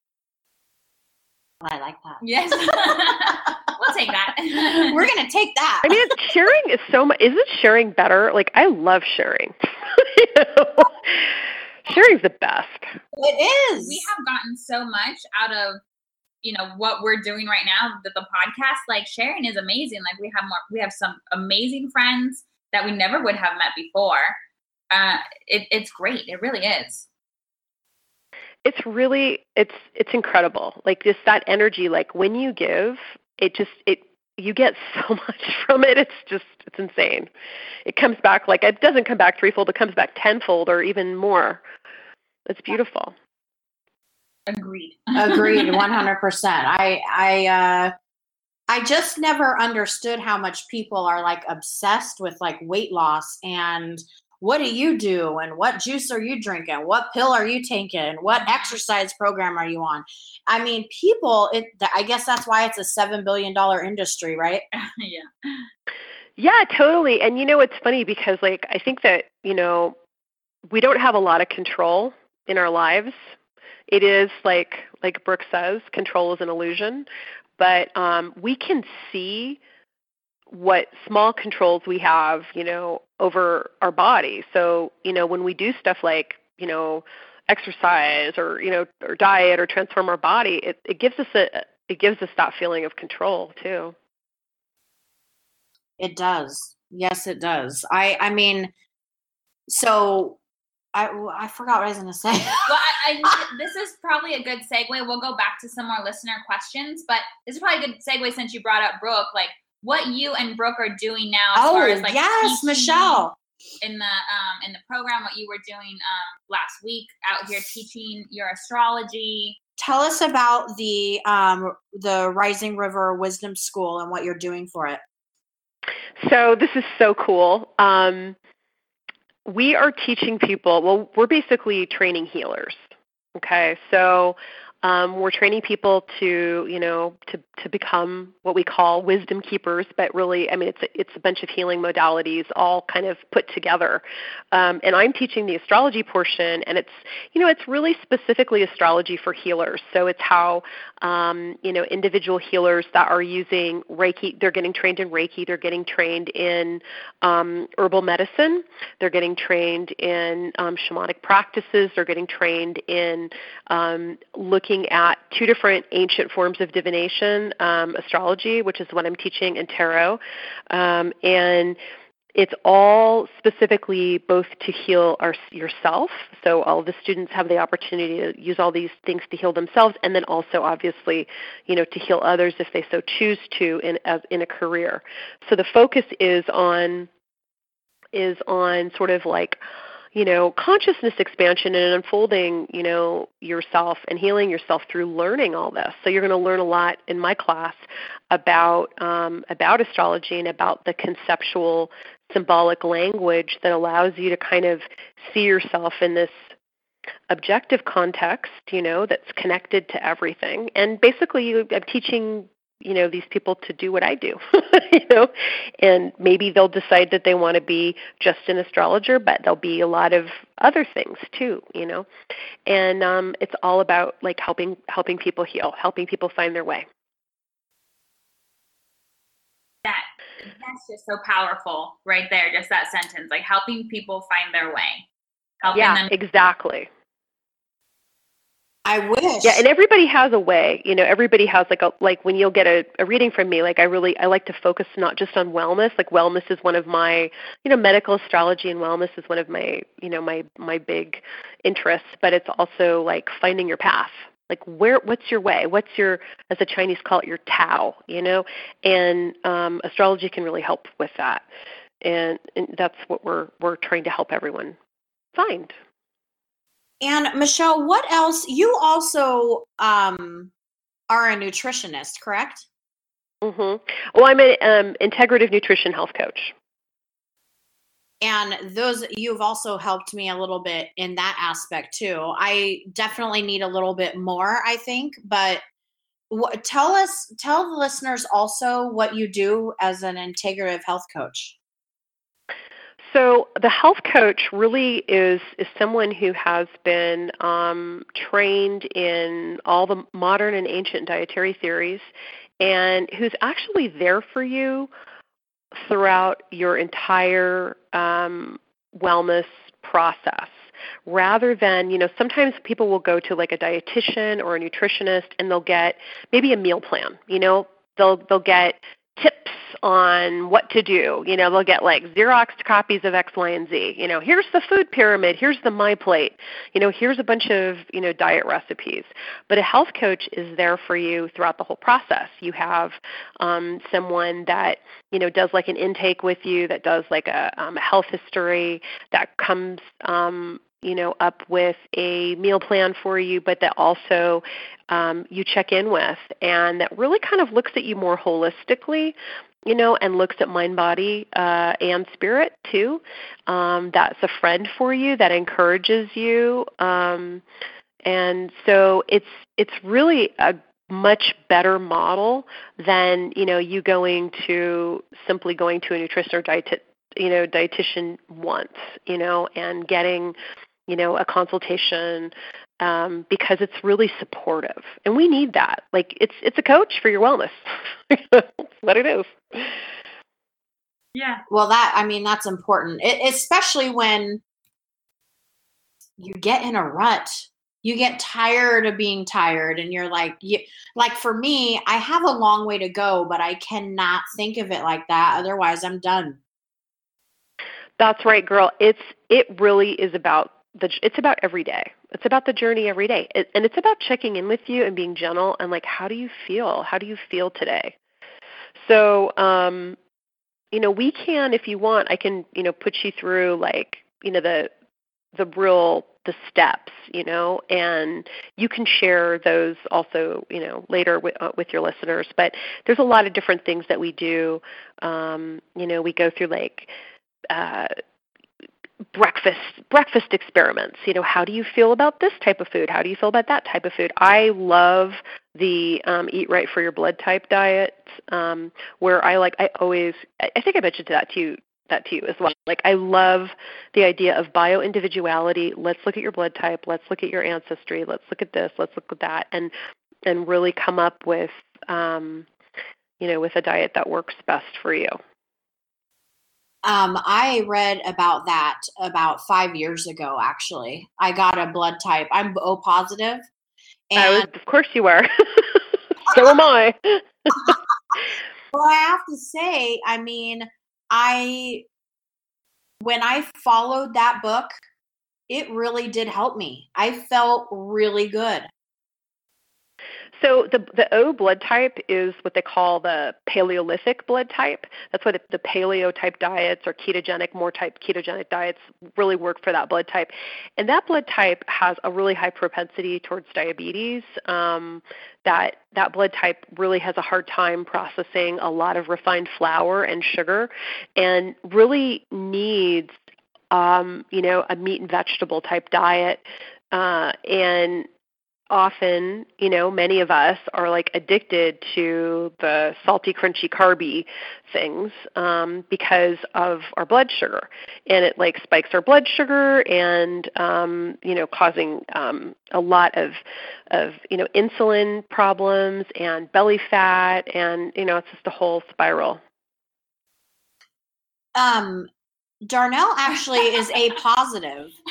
I like that. Yes. We'll take that. We're going to take that. I mean, it's, sharing is so much. Isn't sharing better? Like, I love sharing. You know? Sharing's the best. It is. We have gotten so much out of, you know, what we're doing right now, the, the podcast. Like, sharing is amazing. Like, we have more, we have some amazing friends that we never would have met before. Uh, it, it's great. It really is. It's really, it's, it's incredible. Like, just that energy, like when you give, it just, it, you get so much from it. It's just, it's insane. It comes back, like, it doesn't come back threefold, it comes back tenfold or even more. It's beautiful. Agreed. Agreed, one hundred percent. I, I, uh, I just never understood how much people are like obsessed with like weight loss and what do you do and what juice are you drinking? What pill are you taking? What exercise program are you on? I mean, people, it, I guess that's why it's a seven billion dollars industry, right? Yeah. Yeah, totally. And, you know, it's funny because, like, I think that, you know, we don't have a lot of control in our lives. It is, like, like Brooke says, control is an illusion. But um, we can see what small controls we have, you know, over our body. So, you know, when we do stuff like, you know, exercise or, you know, or diet or transform our body, it, it gives us a, it gives us that feeling of control too. It does. Yes, it does. I, I mean, so I, I forgot what I was going to say. Well, I, I, this is probably a good segue. We'll go back to some more listener questions, but this is probably a good segue since you brought up Brooke, like what you and Brooke are doing now as oh, far as like yes, Michelle. In the um in the program, what you were doing um last week out here teaching your astrology. Tell us about the um the Rising River Wisdom School and what you're doing for it. So this is so cool. Um, we are teaching people, well, we're basically training healers. Okay, so um, we're training people to, you know, to, to become what we call wisdom keepers, but really, I mean, it's a, it's a bunch of healing modalities all kind of put together. Um, and I'm teaching the astrology portion, and it's, you know, it's really specifically astrology for healers. So it's how, um, you know, individual healers that are using Reiki, they're getting trained in Reiki, they're getting trained in um, herbal medicine, they're getting trained in um, shamanic practices, they're getting trained in um, looking at two different ancient forms of divination, um, astrology, which is what I'm teaching, and tarot. Um, and it's all specifically both to heal our, yourself. So all of the students have the opportunity to use all these things to heal themselves, and then also obviously, you know, to heal others if they so choose to in, as, in a career. So the focus is on is on sort of like, you know, consciousness expansion and unfolding, you know, yourself and healing yourself through learning all this. So you're going to learn a lot in my class about um, about astrology and about the conceptual, symbolic language that allows you to kind of see yourself in this objective context, you know, that's connected to everything. And basically, you, I'm teaching, you know, these people to do what I do, you know, and maybe they'll decide that they want to be just an astrologer, but there'll be a lot of other things too, you know, and um, it's all about like helping, helping people heal, helping people find their way. That, that's just so powerful right there. Just that sentence, like helping people find their way. Helping yeah, them. Exactly. I wish. Yeah, and everybody has a way. You know, everybody has like a like when you'll get a, a reading from me. Like I really I like to focus not just on wellness. Like wellness is one of my you know medical astrology and wellness is one of my you know my my big interests. But it's also like finding your path. Like where what's your way? What's your, as the Chinese call it, your Tao? You know, and um, astrology can really help with that. And, and that's what we're we're trying to help everyone find. And Michelle, what else? You also um, are a nutritionist, correct? Mm-hmm. Well, I'm an um, integrative nutrition health coach. And those, you've also helped me a little bit in that aspect too. I definitely need a little bit more, I think. But what, tell us, tell the listeners also what you do as an integrative health coach. So the health coach really is, is someone who has been um, trained in all the modern and ancient dietary theories and who's actually there for you throughout your entire um, wellness process. Rather than, you know, sometimes people will go to like a dietitian or a nutritionist and they'll get maybe a meal plan, you know, they'll they'll get tips on what to do. You know, they'll get like Xeroxed copies of X, Y, and Z. You know, here's the food pyramid, here's the My Plate. You know, here's a bunch of, you know, diet recipes. But a health coach is there for you throughout the whole process. You have um, someone that, you know, does like an intake with you, that does like a, um, a health history, that comes um, you know, up with a meal plan for you, but that also um, you check in with, and that really kind of looks at you more holistically, you know, and looks at mind, body, uh, and spirit too. Um, that's a friend for you that encourages you, um, and so it's it's really a much better model than, you know, you going to simply going to a nutrition or diet, you know, dietitian once, you know, and getting, you know, a consultation, um, because it's really supportive, and we need that. Like it's it's a coach for your wellness. That's what it is. Yeah. Well, that, I mean, that's important, it, especially when you get in a rut. You get tired of being tired, and you're like, you, like for me, I have a long way to go, but I cannot think of it like that. Otherwise, I'm done. That's right, girl. It's it really is about the it's about every day. It's about the journey every day, it, and it's about checking in with you and being gentle and like, how do you feel? How do you feel today? So, um, you know, we can, if you want, I can, you know, put you through like, you know, the the real the steps, you know, and you can share those also, you know, later with, uh, with your listeners. But there's a lot of different things that we do. Um, you know, we go through like uh, breakfast breakfast experiments. You know, how do you feel about this type of food? How do you feel about that type of food? I love the um, Eat Right for Your Blood Type diet, um, where I like I always I think I mentioned that to you that to you as well. Like I love the idea of bio-individuality. Let's look at your blood type. Let's look at your ancestry. Let's look at this. Let's look at that, and and really come up with um, you know with a diet that works best for you. Um, I read about that about five years ago. Actually, I got a blood type. I'm O positive, and I was, of course you are. So am I. well, I have to say, I mean, I when I followed that book, it really did help me. I felt really good. So the the O blood type is what they call the Paleolithic blood type. That's why the, the paleo type diets or ketogenic, more type ketogenic diets really work for that blood type. And that blood type has a really high propensity towards diabetes. Um, that that blood type really has a hard time processing a lot of refined flour and sugar, and really needs um, you know a meat and vegetable type diet. Uh, and often, you know, many of us are like addicted to the salty, crunchy, carby things um, because of our blood sugar, and it like spikes our blood sugar, and um, you know, causing um, a lot of of you know insulin problems and belly fat, and you know, it's just a whole spiral. Um, Darnell actually is A positive.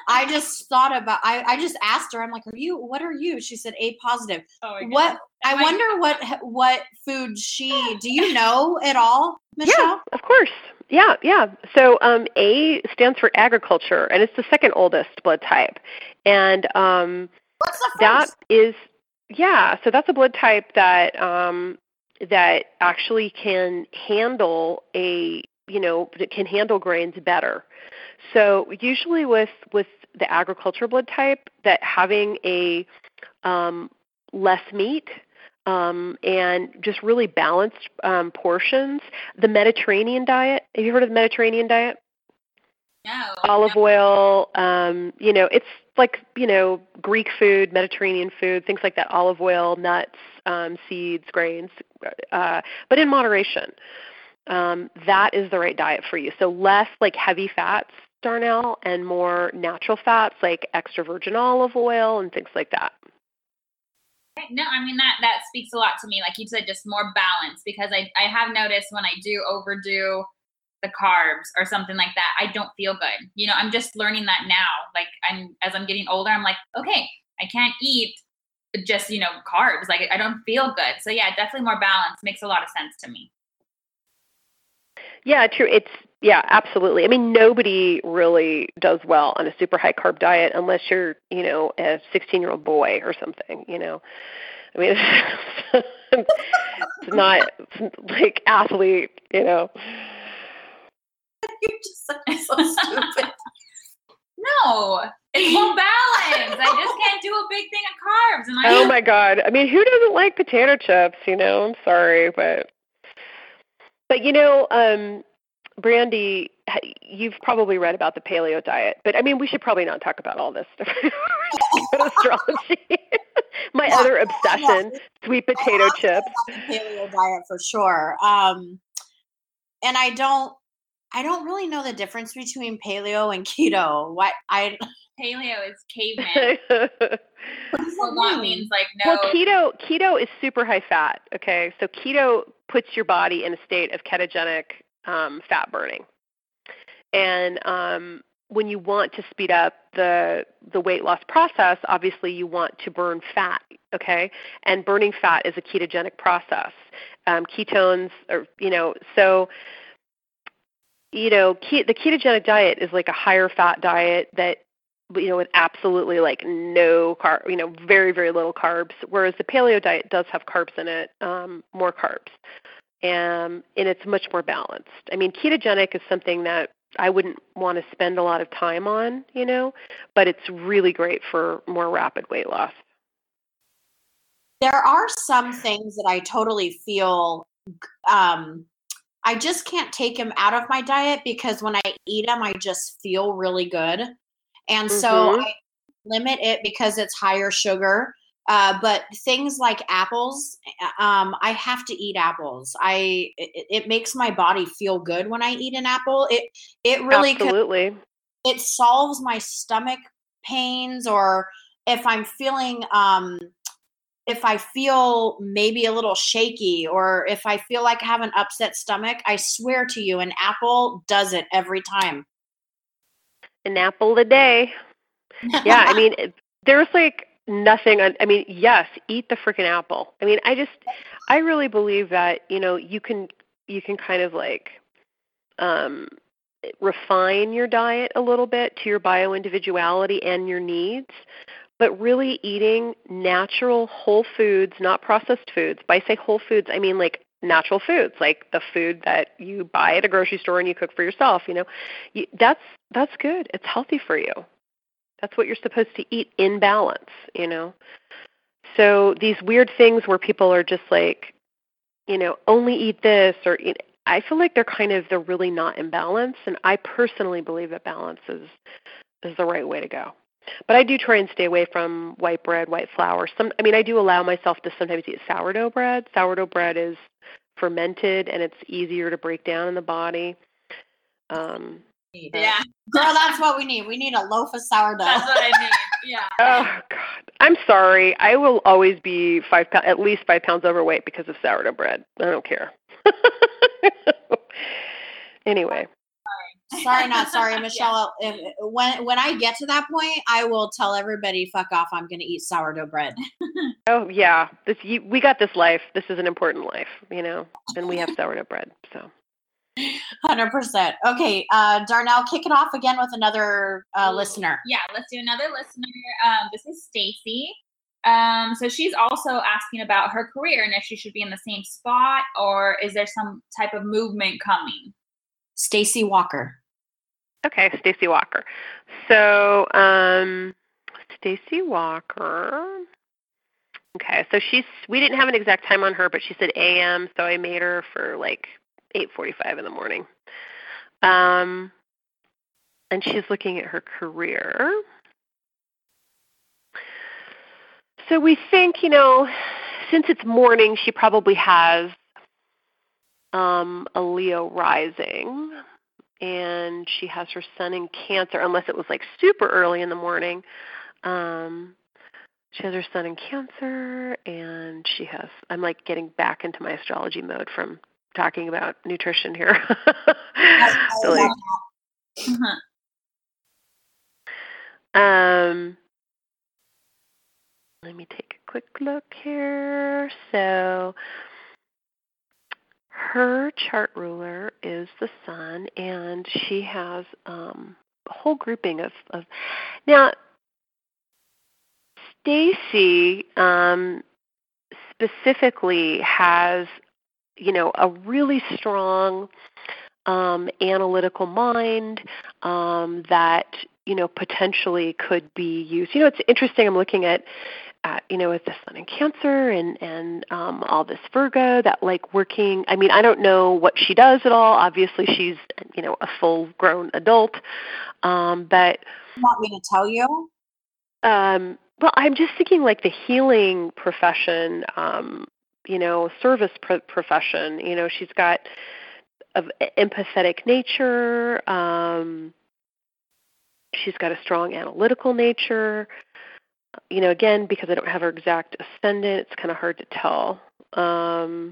I just thought about, I, I just asked her, I'm like, are you, what are you? She said A positive. Oh my What, goodness. I My- wonder what, what food she, do you know at all, Michelle? Yeah, of course. Yeah, yeah. So um, A stands for agriculture, and it's the second oldest blood type. And um, What's the that first? is, yeah, so that's a blood type that um, that actually can handle a, you know, that can handle grains better. So usually with, with the agriculture blood type, that having a um, less meat um, and just really balanced um, portions. The Mediterranean diet, have you heard of the Mediterranean diet? No. Olive no. oil, um, you know, it's like, you know, Greek food, Mediterranean food, things like that, olive oil, nuts, um, seeds, grains, uh, but in moderation. Um, that is the right diet for you. So less like heavy fats, Darnell, and more natural fats like extra virgin olive oil and things like that. No, I mean, that, that speaks a lot to me. Like you said, just more balance, because I, I have noticed when I do overdo the carbs or something like that, I don't feel good. You know, I'm just learning that now. Like I'm, as I'm getting older, I'm like, okay, I can't eat just, you know, carbs. Like I don't feel good. So yeah, definitely more balance makes a lot of sense to me. Yeah, true. It's, yeah, absolutely. I mean, nobody really does well on a super high carb diet unless you're, you know, a sixteen-year-old boy or something, you know. I mean, it's, it's not like athlete, you know. You just sound so stupid. No, it's more balance. I just can't do a big thing of carbs. And I Oh my God. I mean, who doesn't like potato chips, you know? I'm sorry, but but you know, um Brandy, you've probably read about the paleo diet, but I mean, we should probably not talk about all this stuff. Astrology. My Yeah, other obsession, yeah. sweet potato I chips. the paleo diet for sure. Um, and I don't, I don't really know the difference between paleo and keto. What I paleo is caveman. So that means like no. Well, keto keto is super high fat. Okay, so keto puts your body in a state of ketogenic um, fat burning, and um, when you want to speed up the the weight loss process, obviously you want to burn fat. Okay, and burning fat is a ketogenic process. Um, ketones, are, you know, so. You know, ke- the ketogenic diet is like a higher fat diet that, you know, with absolutely like no carb, you know, very, very little carbs, whereas the paleo diet does have carbs in it, um, more carbs, and, and it's much more balanced. I mean, ketogenic is something that I wouldn't want to spend a lot of time on, you know, but it's really great for more rapid weight loss. There are some things that I totally feel um, I just can't take them out of my diet because when I eat them, I just feel really good. And so Mhm. I limit it because it's higher sugar. Uh, but things like apples, um, I have to eat apples. I it, it makes my body feel good when I eat an apple. It it really could- Absolutely. it solves my stomach pains, or if I'm feeling um, if I feel maybe a little shaky, or if I feel like I have an upset stomach, I swear to you, an apple does it every time. An apple a day. Yeah, I mean, it- there's like nothing. On, I mean, yes, eat the freaking apple. I mean, I just, I really believe that, you know, you can, you can kind of like um, refine your diet a little bit to your bio-individuality and your needs, but really eating natural whole foods, not processed foods. By say whole foods, I mean like natural foods, like the food that you buy at a grocery store and you cook for yourself. You know, you, that's that's good. It's healthy for you. That's what you're supposed to eat in balance. You know, so these weird things where people are just like, you know, only eat this, or you know, I feel like they're kind of they're really not in balance. And I personally believe that balance is is the right way to go. But I do try and stay away from white bread, white flour. Some, I mean, I do allow myself to sometimes eat sourdough bread. Sourdough bread is fermented, and it's easier to break down in the body. Um, Yeah. Girl, that's what we need. We need a loaf of sourdough. That's what I mean. Yeah. oh, God. I'm sorry. I will always be five pound, at least five pounds overweight because of sourdough bread. I don't care. Anyway. Sorry, not sorry, Michelle. Yeah. If, when when I get to that point, I will tell everybody, fuck off, I'm going to eat sourdough bread. Oh, yeah. This you, we got this life. This is an important life, you know, and we have sourdough bread, so. one hundred percent. Okay, uh, Darnell, kick it off again with another uh, listener. Yeah, let's do another listener. Um, this is Stacy. Um, so she's also asking about her career and if she should be in the same spot or is there some type of movement coming? Stacy Walker. Okay, Stacy Walker. So, um, Stacy Walker. Okay, so she's. We didn't have an exact time on her, but she said A M, so I made her for like eight forty-five in the morning. Um, and she's looking at her career. So we think, you know, since it's morning, she probably has um, a Leo rising, and she has her sun in Cancer, unless it was like super early in the morning. Um, she has her sun in Cancer, and she has, I'm like getting back into my astrology mode from talking about nutrition here. So, like, um, let me take a quick look here. So her chart ruler is the sun, and she has um, a whole grouping of, of now, Stacy um, specifically has, you know, a really strong um, analytical mind um, that, you know, potentially could be used. You know, it's interesting. I'm looking at, at you know, with the sun in Cancer and and um, all this Virgo that like working. I mean, I don't know what she does at all. Obviously, she's, you know, a full-grown adult, um, but. You want me to tell you? Um, well, I'm just thinking like the healing profession, um, you know, service pro- profession. You know, she's got an empathetic nature. Um, she's got a strong analytical nature. You know, again, because I don't have her exact ascendant, it's kind of hard to tell. Um,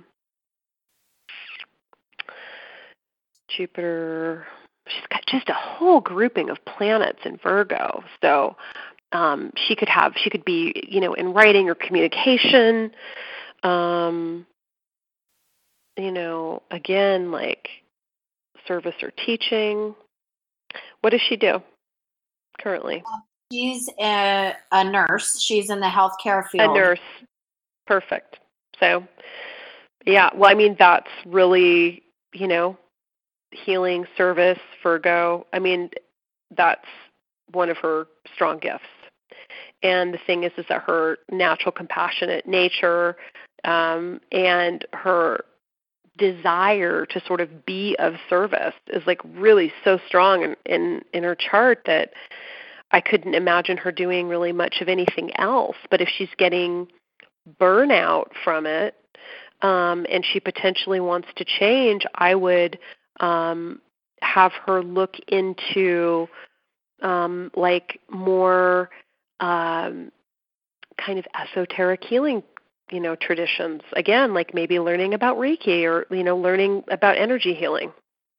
Jupiter, she's got just a whole grouping of planets in Virgo. So um, she could have, she could be, you know, in writing or communication. Um, you know, again, like service or teaching. What does she do currently? She's a, a nurse. She's in the healthcare field. A nurse. Perfect. So, yeah, well, I mean, that's really, you know, healing, service, Virgo. I mean, that's one of her strong gifts. And the thing is, is that her natural compassionate nature um, and her desire to sort of be of service is like really so strong in, in, in her chart that I couldn't imagine her doing really much of anything else. But if she's getting burnout from it um, and she potentially wants to change, I would um, have her look into um, like more um, kind of esoteric healing, you know, traditions. Again, like maybe learning about Reiki or, you know, learning about energy healing.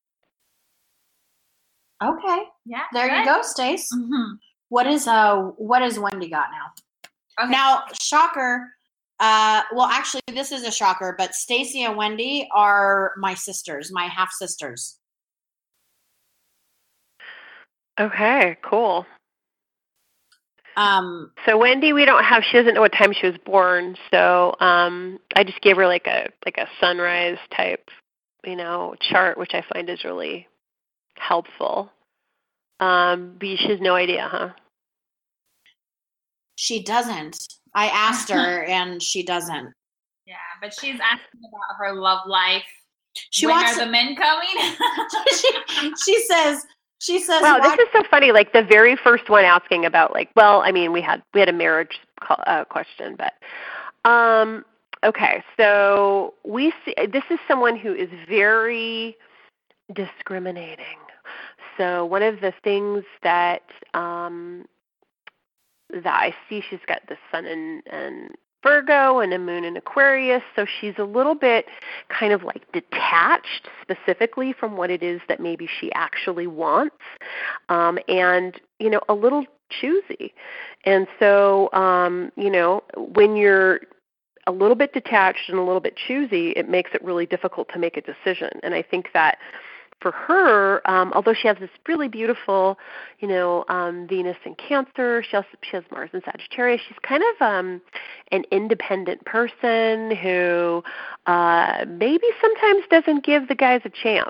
Okay. Yeah. There good. you go, Stace. Mm-hmm. What is uh what is Wendy got now? Okay. Now, shocker. Uh, well, actually, this is a shocker, but Stacy and Wendy are my sisters, my half sisters. Okay, cool. Um, so Wendy, we don't have. She doesn't know what time she was born, so um, I just gave her like a like a sunrise type, you know, chart, which I find is really helpful. Um, but she has no idea, huh? She doesn't. I asked her, and she doesn't. Yeah, but she's asking about her love life. She when wants are to, the men coming? she, she says. She says. Wow, why- this is so funny. Like the very first one asking about, like, well, I mean, we had we had a marriage call, uh, question, but um, okay. So we see this is someone who is very discriminating. So one of the things that um, that I see, she's got the sun in, in Virgo and a moon in Aquarius, so she's a little bit kind of like detached specifically from what it is that maybe she actually wants, um, and, you know, a little choosy. And so, um, you know, when you're a little bit detached and a little bit choosy, it makes it really difficult to make a decision. And I think that for her, um, although she has this really beautiful, you know, um, Venus in Cancer, she also she has Mars in Sagittarius. She's kind of um, an independent person who uh, maybe sometimes doesn't give the guys a chance.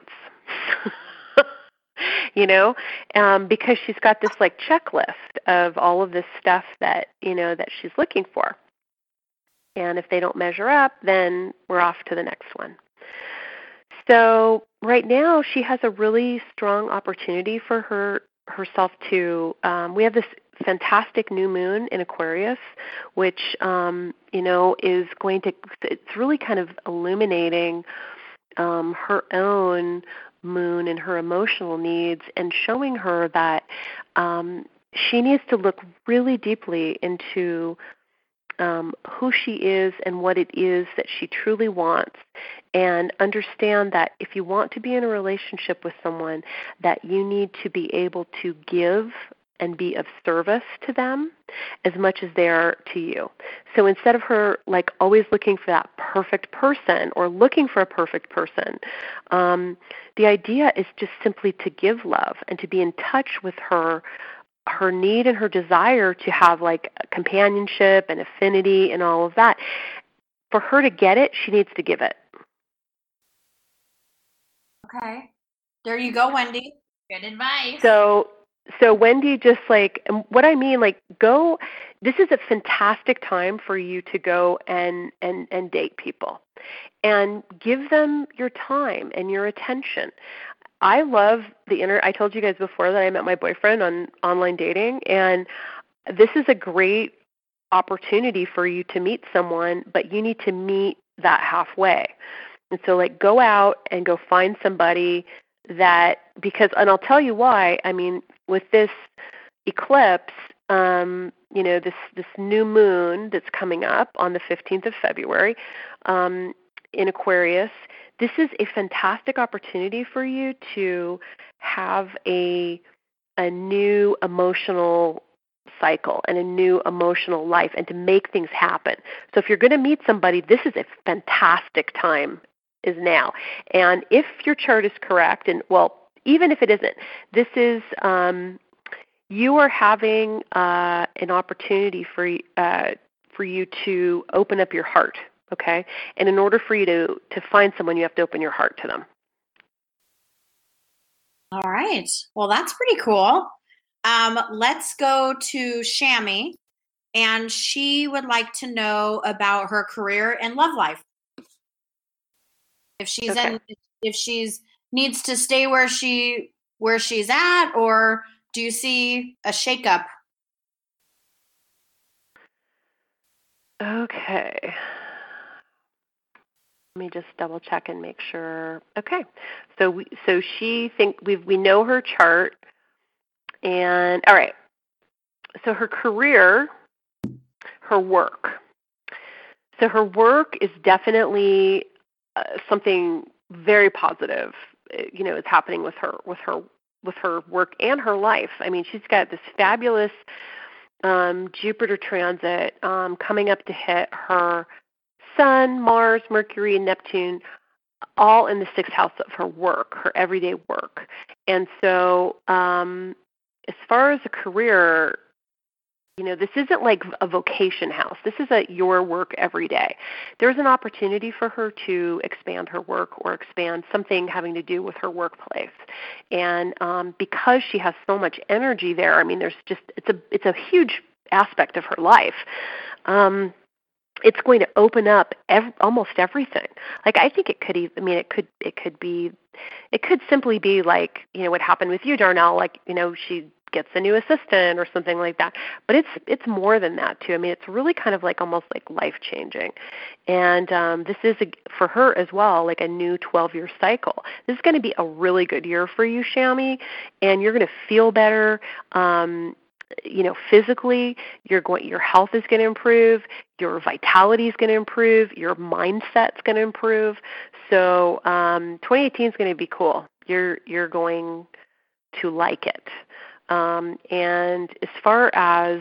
You know, um, because she's got this like checklist of all of this stuff that, you know, that she's looking for. And if they don't measure up, then we're off to the next one. So right now she has a really strong opportunity for her herself to, um, we have this fantastic new moon in Aquarius, which, um, you know, is going to, it's really kind of illuminating um, her own moon and her emotional needs and showing her that um, she needs to look really deeply into Um, who she is and what it is that she truly wants, and understand that if you want to be in a relationship with someone, that you need to be able to give and be of service to them as much as they are to you. So instead of her like always looking for that perfect person or looking for a perfect person, um, the idea is just simply to give love and to be in touch with her her need and her desire to have like companionship and affinity and all of that. For her to get it, she needs to give it. Okay. There you go, Wendy. Good advice. So, so Wendy, just like, what I mean, like go, this is a fantastic time for you to go and, and, and date people and give them your time and your attention. I love the inter. I told you guys before that I met my boyfriend on online dating, and this is a great opportunity for you to meet someone, but you need to meet that halfway. And so, like, go out and go find somebody that, because, and I'll tell you why. I mean, with this eclipse, um, you know, this this new moon that's coming up on the fifteenth of February um, in Aquarius. This is a fantastic opportunity for you to have a a new emotional cycle and a new emotional life and to make things happen. So if you're going to meet somebody, this is a fantastic time is now. And if your chart is correct, and well, even if it isn't, this is, um, you are having uh, an opportunity for, uh, for you to open up your heart. Okay, and in order for you to, to find someone, you have to open your heart to them. All right. Well, that's pretty cool. Um, let's go to Shami, and she would like to know about her career and love life. If she's Okay. in, if she's needs to stay where she where she's at, or do you see a shakeup? Okay. Let me just double check and make sure. Okay, so we, so she think we we know her chart, and all right. So her career, her work. So her work is definitely uh, something very positive. You know, is happening with her with her with her work and her life. I mean, she's got this fabulous um, Jupiter transit um, coming up to hit her Sun, Mars, Mercury, and Neptune, all in the sixth house of her work, her everyday work. And so um, as far as a career, you know, this isn't like a vocation house. This is a your work every day. There's an opportunity for her to expand her work or expand something having to do with her workplace. And um, because she has so much energy there, I mean, there's just, it's a, it's a huge aspect of her life. Um, it's going to open up ev- almost everything. Like I think it could even, I mean, it could, it could be, it could simply be like, you know, what happened with you, Darnell, like, you know, she gets a new assistant or something like that. But it's, it's more than that too. I mean, it's really kind of like almost like life changing. And um, this is a, for her as well, like a new twelve year cycle. This is going to be a really good year for you, Shami, and you're going to feel better. Um, you know, physically, you're going, your health is going to improve, your vitality is going to improve, your mindset's going to improve. So um, twenty eighteen is going to be cool. You're you're going to like it. Um, and as far as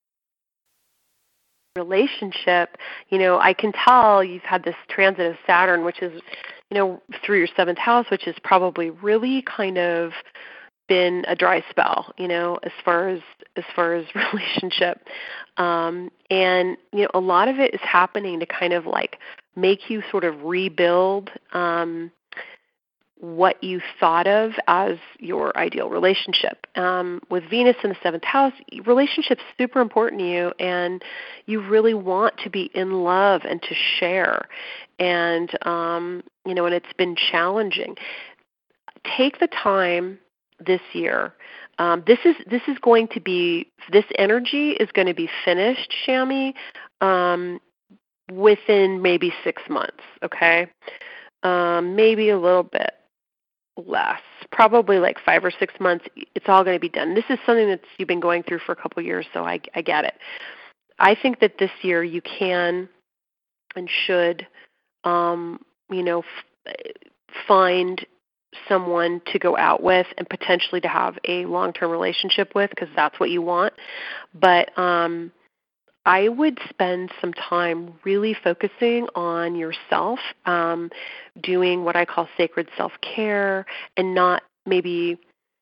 relationship, you know, I can tell you've had this transit of Saturn, which is, you know, through your seventh house, which is probably really kind of been a dry spell, you know, as far as as far as relationship. Um, and, you know, a lot of it is happening to kind of like make you sort of rebuild um, what you thought of as your ideal relationship. Um, with Venus in the seventh house, relationship's super important to you, and you really want to be in love and to share. And, um, you know, and it's been challenging. Take the time this year. Um, this is this is going to be, this energy is going to be finished, Shami, um, within maybe six months, okay? Um, maybe a little bit less, probably like five or six months. It's all going to be done. This is something that you've been going through for a couple of years, so I, I get it. I think that this year you can and should, um, you know, f- find someone to go out with and potentially to have a long-term relationship with, because that's what you want. But um, I would spend some time really focusing on yourself, um, doing what I call sacred self-care, and not maybe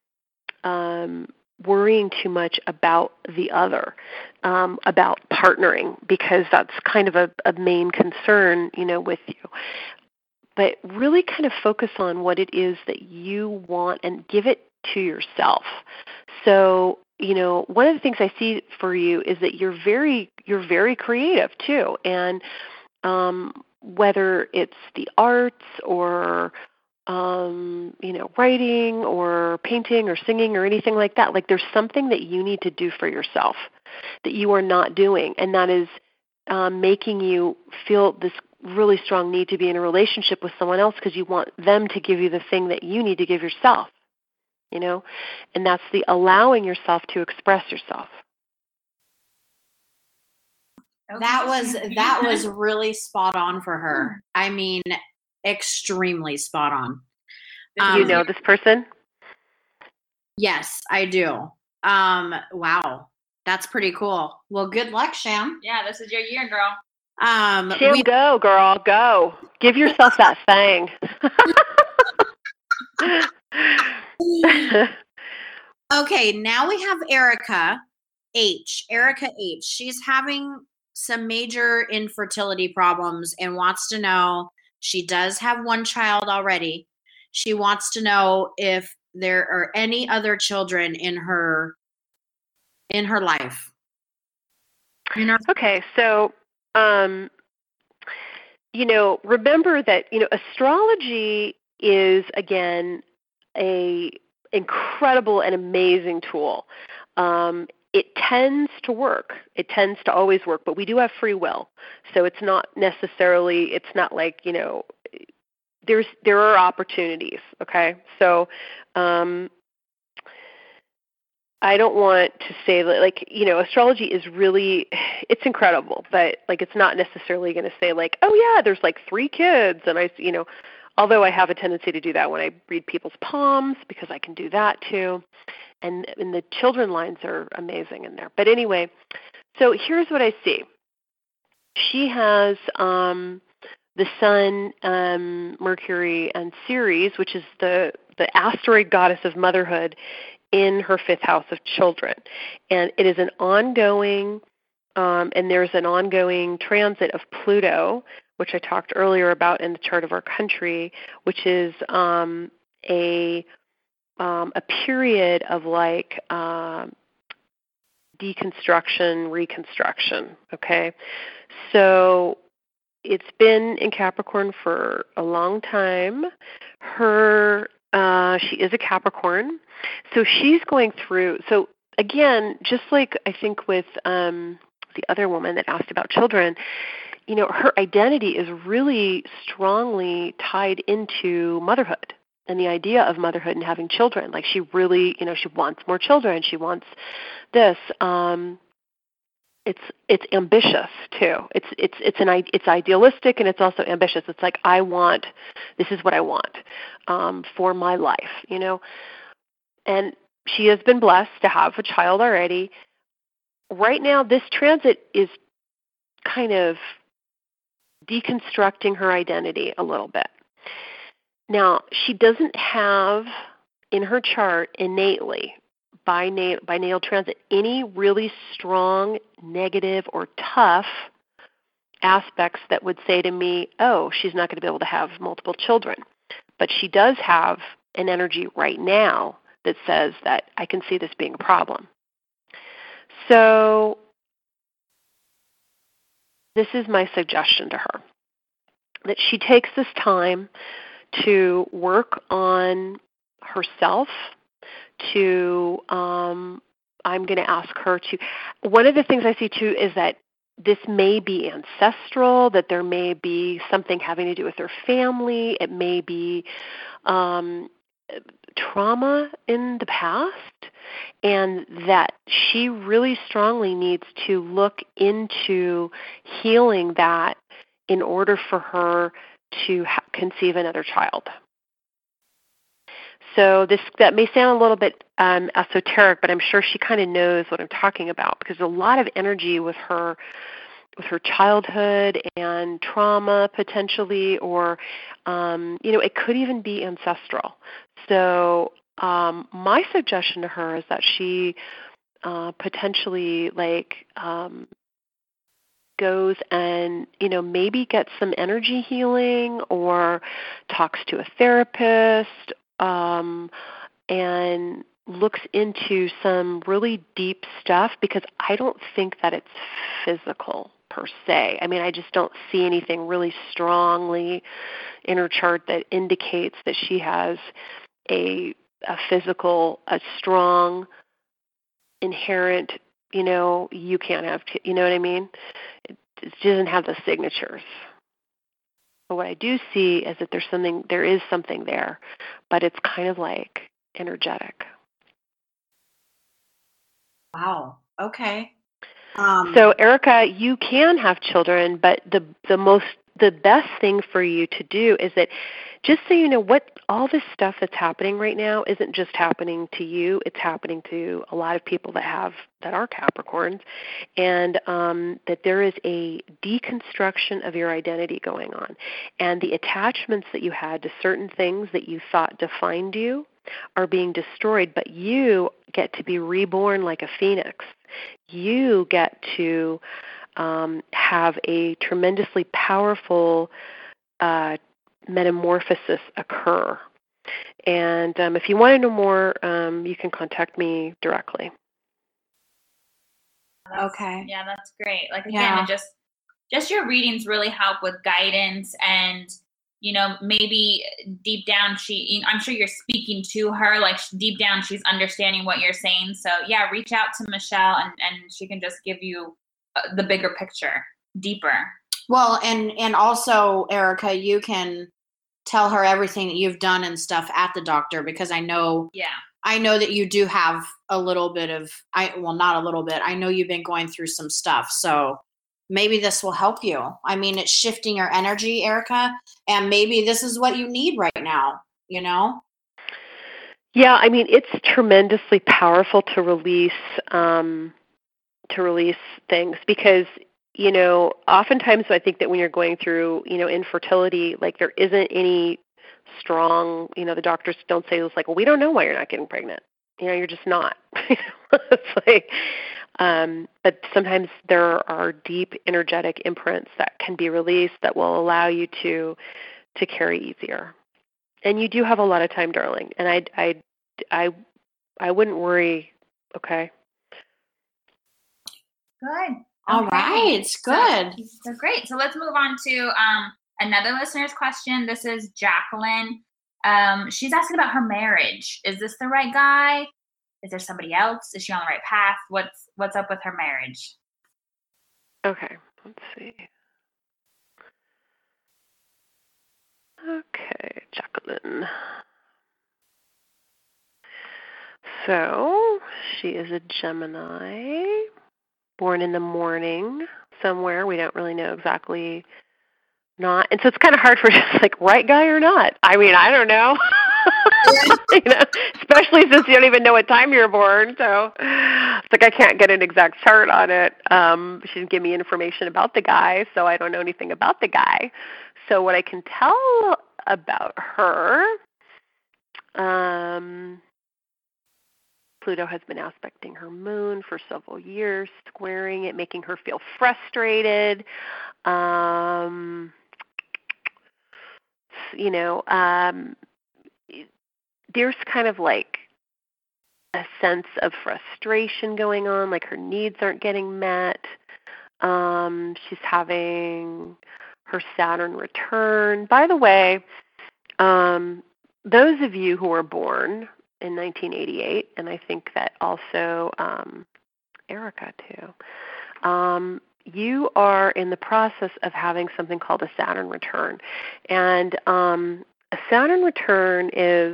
um, worrying too much about the other, um, about partnering, because that's kind of a, a main concern, you know, with you. But really kind of focus on what it is that you want and give it to yourself. So, you know, one of the things I see for you is that you're very you're very creative too, and um, whether it's the arts or um, you know, writing or painting or singing or anything like that, like there's something that you need to do for yourself that you are not doing, and that is um, making you feel this really strong need to be in a relationship with someone else because you want them to give you the thing that you need to give yourself. You know, and that's the allowing yourself to express yourself. That was that was really spot on for her. I mean, extremely spot on. Um, you know this person? Yes, I do. Um, wow, that's pretty cool. Well, good luck, Sham. Yeah, this is your year, girl. Um, Sham, we- go, girl, go. Give yourself that thing. Okay, now we have Erica H. Erica H. She's having some major infertility problems and wants to know, she does have one child already. She wants to know if there are any other children in her in her life. In her- okay, so um, you know, remember that, you know, astrology is, again, a incredible and amazing tool. Um, it tends to work. It tends to always work, but we do have free will. So it's not necessarily, it's not like, you know, there's there are opportunities, okay? So um, I don't want to say that, like, you know, astrology is really, it's incredible, but, like, it's not necessarily going to say, like, oh, yeah, there's, like, three kids, and I, you know, although I have a tendency to do that when I read people's palms, because I can do that too. And, and the children lines are amazing in there. But anyway, so here's what I see. She has um, the Sun, um, Mercury, and Ceres, which is the, the asteroid goddess of motherhood, in her fifth house of children. And it is an ongoing, um, and there's an ongoing transit of Pluto, which I talked earlier about in the chart of our country, which is um, a um, a period of like um, deconstruction, reconstruction, okay? So it's been in Capricorn for a long time. Her, uh, she is a Capricorn, so she's going through, so again, just like I think with um, the other woman that asked about children, you know, her identity is really strongly tied into motherhood, and the idea of motherhood and having children. Like she really, you know, she wants more children. She wants this. Um, it's it's ambitious too. It's it's it's an it's idealistic and it's also ambitious. It's like I want, this is what I want um, for my life, you know. And she has been blessed to have a child already. Right now, this transit is kind of deconstructing her identity a little bit. Now, she doesn't have in her chart innately, by, na- by natal transit, any really strong, negative, or tough aspects that would say to me, oh, she's not going to be able to have multiple children. But she does have an energy right now that says that I can see this being a problem. So this is my suggestion to her, that she takes this time to work on herself, to, um, I'm going to ask her to, one of the things I see too is that this may be ancestral, that there may be something having to do with her family, it may be um, trauma in the past, and that she really strongly needs to look into healing that in order for her to ha- conceive another child. So this that may sound a little bit um, esoteric, but I'm sure she kind of knows what I'm talking about, because there's a lot of energy with her, with her childhood and trauma potentially, or um, you know, it could even be ancestral. So um, my suggestion to her is that she uh, potentially like um, goes and, you know, maybe gets some energy healing or talks to a therapist um, and looks into some really deep stuff, because I don't think that it's physical per se. I mean, I just don't see anything really strongly in her chart that indicates that she has a, a physical, a strong, inherent, you know, you can't have, t- you know what I mean? It, it doesn't have the signatures. But what I do see is that there's something, there is something there, but it's kind of like energetic. Wow. Okay. Um, So Erica, you can have children, but the the most the best thing for you to do is that, just so you know, what all this stuff that's happening right now isn't just happening to you, it's happening to a lot of people that have that are Capricorns, and um, that there is a deconstruction of your identity going on, and the attachments that you had to certain things that you thought defined you are being destroyed, but you get to be reborn like a phoenix. You get to um, have a tremendously powerful uh, metamorphosis occur. And um, if you want to know more, um, you can contact me directly. That's, okay. Yeah, that's great. Like, again, Yeah. it just just your readings really help with guidance, and you know, maybe deep down she, I'm sure you're speaking to her, like deep down she's understanding what you're saying. So yeah, reach out to Michelle and, and she can just give you uh, the bigger picture, deeper. Well, and and also, Erica, you can tell her everything that you've done and stuff at the doctor, because I know, Yeah. I know that you do have a little bit of, I well, not a little bit. I know you've been going through some stuff, so maybe this will help you. I mean, it's shifting your energy, Erica, and maybe this is what you need right now, you know? Yeah, I mean, it's tremendously powerful to release um, to release things, because, you know, oftentimes I think that when you're going through, you know, infertility, like there isn't any strong, you know, the doctors don't say it's like, well, we don't know why you're not getting pregnant. You know, you're just not. It's like, um, but sometimes there are deep energetic imprints that can be released that will allow you to to carry easier. And you do have a lot of time, darling. And I, I, I, I wouldn't worry. Okay. Good. All Okay. right. Good. So, so great. So let's move on to um, another listener's question. This is Jacqueline. Um, she's asking about her marriage. Is this the right guy? Is there somebody else? Is she on the right path? What's what's up with her marriage? Okay. Let's see. Okay, Jacqueline. So she is a Gemini, born in the morning somewhere. We don't really know exactly. Not, and so it's kind of hard for just like right guy or not. I mean, I don't know. You know, especially since you don't even know what time you're born. So it's like I can't get an exact chart on it. Um, she didn't give me information about the guy, so I don't know anything about the guy. So what I can tell about her, um, Pluto has been aspecting her moon for several years, squaring it, making her feel frustrated. Um, you know, um, there's kind of like a sense of frustration going on, like her needs aren't getting met. Um, she's having her Saturn return. By the way, um, those of you who were born in nineteen eighty-eight, and I think that also um, Erica too, um, you are in the process of having something called a Saturn return. And um, a Saturn return is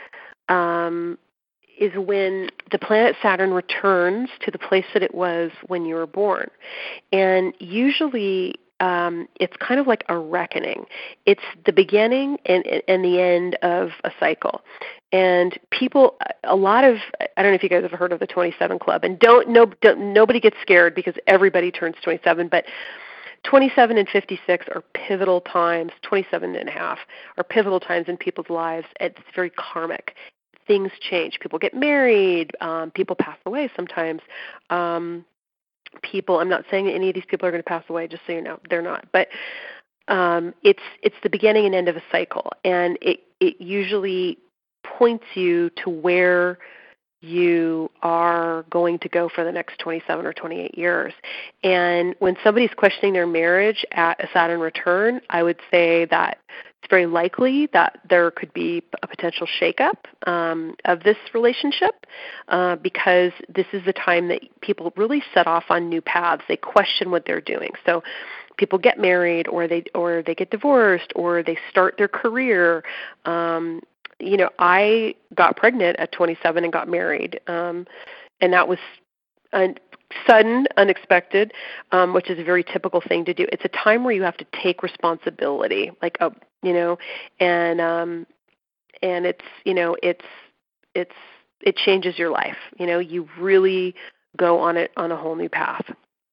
um, is when the planet Saturn returns to the place that it was when you were born. And usually um, it's kind of like a reckoning. It's the beginning and, and the end of a cycle. And people, a lot of, I don't know if you guys have heard of the twenty-seven Club, and don't, no, don't nobody gets scared because everybody turns twenty-seven, but twenty-seven and fifty-six are pivotal times, twenty-seven and a half are pivotal times in people's lives. It's very karmic. Things change. People get married. Um, people pass away sometimes. Um, people, I'm not saying that any of these people are going to pass away, just so you know, they're not. But um, it's it's the beginning and end of a cycle, and it, it usually points you to where you are going to go for the next twenty-seven or twenty-eight years. And when somebody's questioning their marriage at a Saturn return, I would say that it's very likely that there could be a potential shakeup um, of this relationship uh, because this is the time that people really set off on new paths. They question what they're doing. So people get married, or they or they get divorced, or they start their career. Um, you know, I got pregnant at twenty-seven and got married, um, and that was un- sudden, unexpected, um, which is a very typical thing to do. It's a time where you have to take responsibility, like a, you know, and um, and it's you know it's it's it changes your life. You know, you really go on it on a whole new path,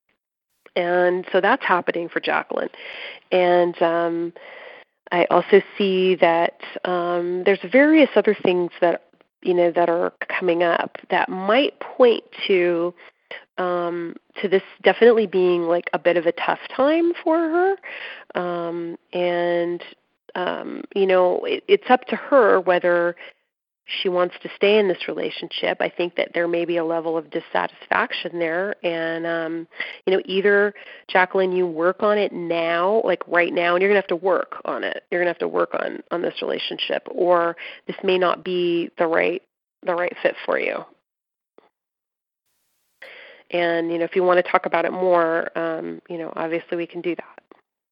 and so that's happening for Jacqueline, and. Um, I also see that um, there's various other things that you know that are coming up that might point to um, to this definitely being like a bit of a tough time for her, um, and um, you know it, it's up to her whether she wants to stay in this relationship. I think that there may be a level of dissatisfaction there. And, um, you know, either, Jacqueline, you work on it now, like right now, and you're going to have to work on it. You're going to have to work on, on this relationship, or this may not be the right the right fit for you. And, you know, if you want to talk about it more, um, you know, obviously we can do that.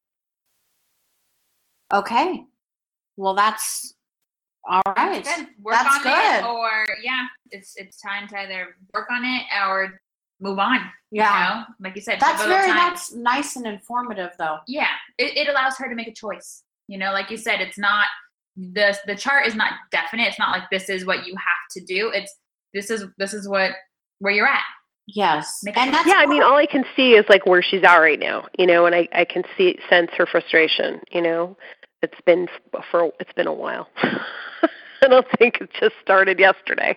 Okay. Well, that's all right. That's good. Work That's on good. it, or yeah, it's it's time to either work on it or move on. Yeah. You know? Like you said, That's very time. that's nice and informative, though. Yeah, it, it allows her to make a choice. You know, like you said, it's not the the chart is not definite. It's not like this is what you have to do. It's this is this is what where you're at. Yes. Make And a- that's Yeah, I mean, all I can see is like where she's at right now, you know, and I, I can see sense her frustration, you know. It's been for it's been a while. I don't think it just started yesterday.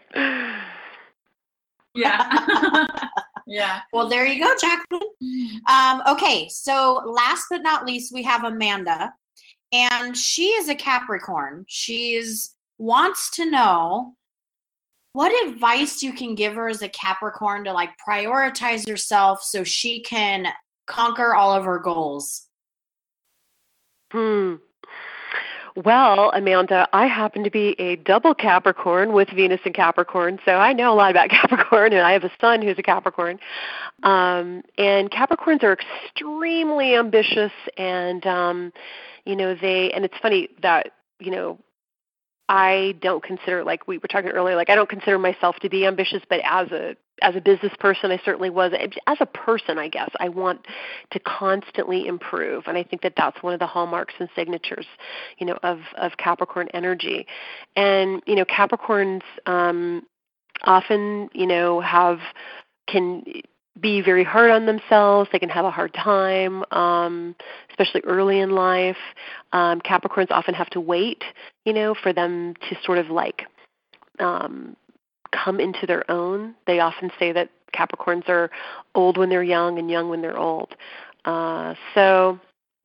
Yeah. Yeah. Well, there you go, Jacqueline. Um, okay, so last but not least, we have Amanda, and she is a Capricorn. She's wants to know what advice you can give her as a Capricorn to like prioritize herself so she can conquer all of her goals. Hmm. Well, Amanda, I happen to be a double Capricorn with Venus in Capricorn, so I know a lot about Capricorn, and I have a son who's a Capricorn. Um, and Capricorns are extremely ambitious, and um, you know they. And it's funny that you know I don't consider, like we were talking earlier, like I don't consider myself to be ambitious, but as a as a business person, I certainly was. As a person, I guess, I want to constantly improve, and I think that that's one of the hallmarks and signatures, you know, of of Capricorn energy. And you know, Capricorns um, often, you know, have can be very hard on themselves. They can have a hard time, um, especially early in life. Um, Capricorns often have to wait, you know, for them to sort of like um, come into their own. They often say that Capricorns are old when they're young and young when they're old. Uh, so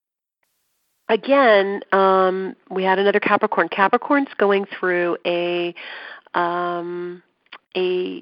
again, um, we had another Capricorn. Capricorn's going through a um, a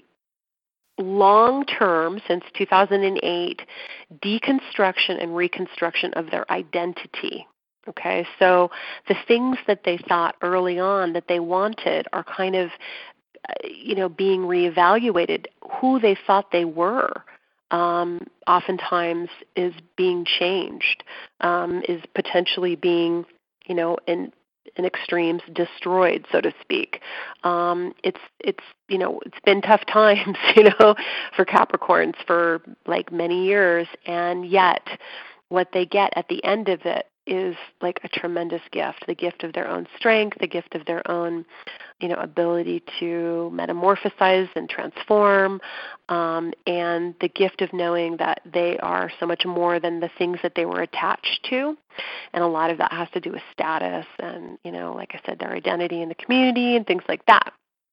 long-term, since two thousand eight, deconstruction and reconstruction of their identity. Okay, so the things that they thought early on that they wanted are kind of, you know, being reevaluated. Who they thought they were um, oftentimes is being changed, um, is potentially being, you know, in in extremes destroyed, so to speak. Um, it's it's you know it's been tough times, you know, for Capricorns for like many years, and yet what they get at the end of it is like a tremendous gift, the gift of their own strength, the gift of their own, you know, ability to metamorphosize and transform, um, and the gift of knowing that they are so much more than the things that they were attached to. And a lot of that has to do with status and, you know, like I said, their identity in the community and things like that.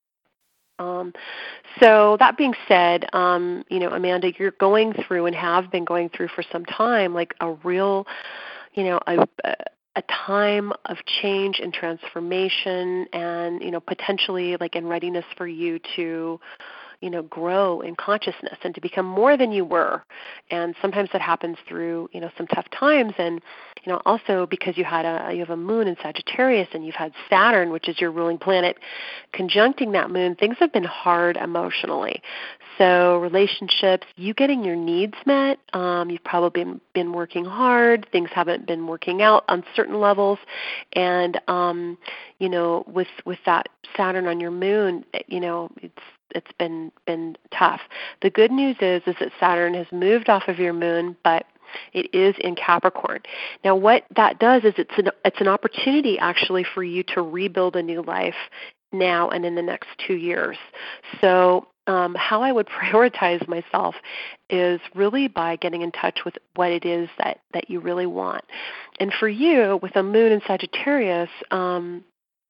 Um, so that being said, um, you know, Amanda, you're going through and have been going through for some time, like a real, you know, a, a time of change and transformation, and, you know, potentially like in readiness for you to, you know, grow in consciousness and to become more than you were. And sometimes that happens through, you know, some tough times. And, you know, also because you had a, you have a moon in Sagittarius and you've had Saturn, which is your ruling planet, conjuncting that moon, things have been hard emotionally. So relationships, you getting your needs met, um, you've probably been, been working hard, things haven't been working out on certain levels. And, um, you know, with, with that Saturn on your moon, you know, it's, it's been been tough. The good news is is that Saturn has moved off of your moon, but it is in Capricorn. Now, what that does is it's an it's an opportunity actually for you to rebuild a new life now and in the next two years. So um, how I would prioritize myself is really by getting in touch with what it is that, that you really want. And for you, with a moon in Sagittarius, um,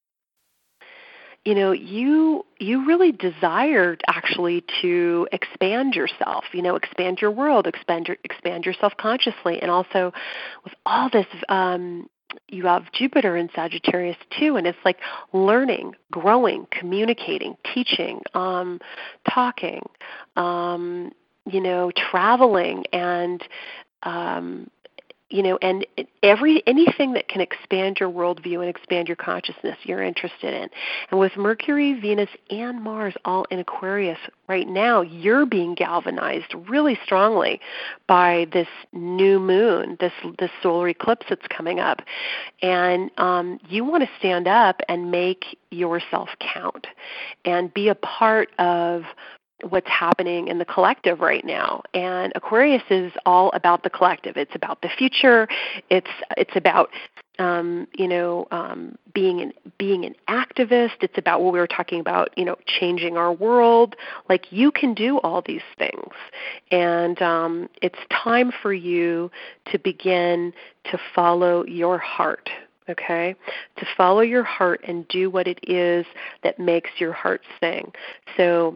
you know, you you really desired actually to expand yourself, you know, expand your world, expand your, expand yourself consciously. And also with all this, um, you have Jupiter in Sagittarius too, and it's like learning, growing, communicating, teaching, um, talking, um, you know, traveling, and um, you know, and every anything that can expand your worldview and expand your consciousness, you're interested in. And with Mercury, Venus, and Mars all in Aquarius right now, you're being galvanized really strongly by this new moon, this this solar eclipse that's coming up. And um, you want to stand up and make yourself count and be a part of what's happening in the collective right now. And Aquarius is all about the collective. It's about the future. It's it's about um, you know um, being an being an activist. It's about what we were talking about. You know, changing our world. Like, you can do all these things, and um, it's time for you to begin to follow your heart. Okay, to follow your heart and do what it is that makes your heart sing. So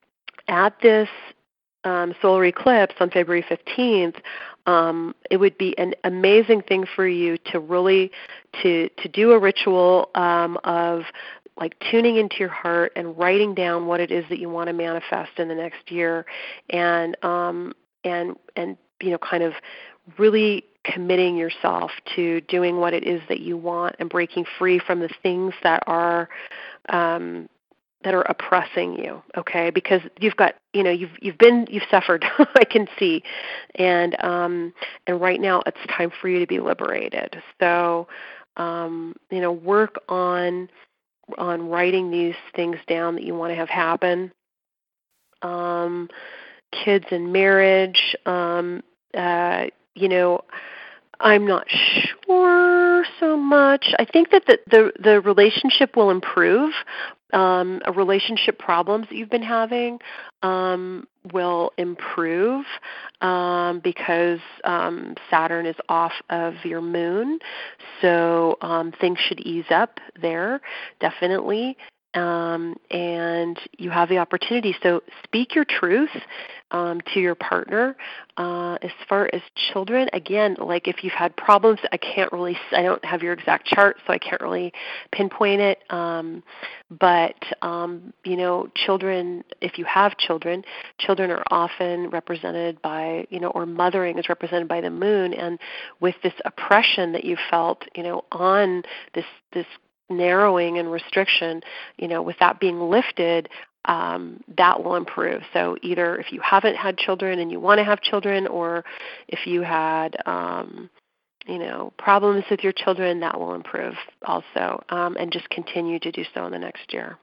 at this um, solar eclipse on February fifteenth, um, it would be an amazing thing for you to really to to do a ritual um, of like tuning into your heart and writing down what it is that you want to manifest in the next year, and um, and and you know, kind of really committing yourself to doing what it is that you want and breaking free from the things that are um, that are oppressing you, okay? Because you've got, you know, you've you've been, you've suffered, I can see, and um, and right now it's time for you to be liberated. So, um, you know, work on on writing these things down that you want to have happen. Um, kids and marriage, um, uh, you know, I'm not sure so much. I think that the, the, the relationship will improve. Um, a relationship problems that you've been having um, will improve um, because um, Saturn is off of your moon. So um, things should ease up there, definitely. Um, and you have the opportunity. So speak your truth um, to your partner. Uh, as far as children, again, like if you've had problems, I can't really, I don't have your exact chart, so I can't really pinpoint it. Um, but, um, you know, children, if you have children, children are often represented by, you know, or mothering is represented by the moon. And with this oppression that you felt, you know, on this, this narrowing and restriction, you know, with that being lifted, um, that will improve. So either if you haven't had children and you want to have children, or if you had, um, you know, problems with your children, that will improve also, um, and just continue to do so in the next year.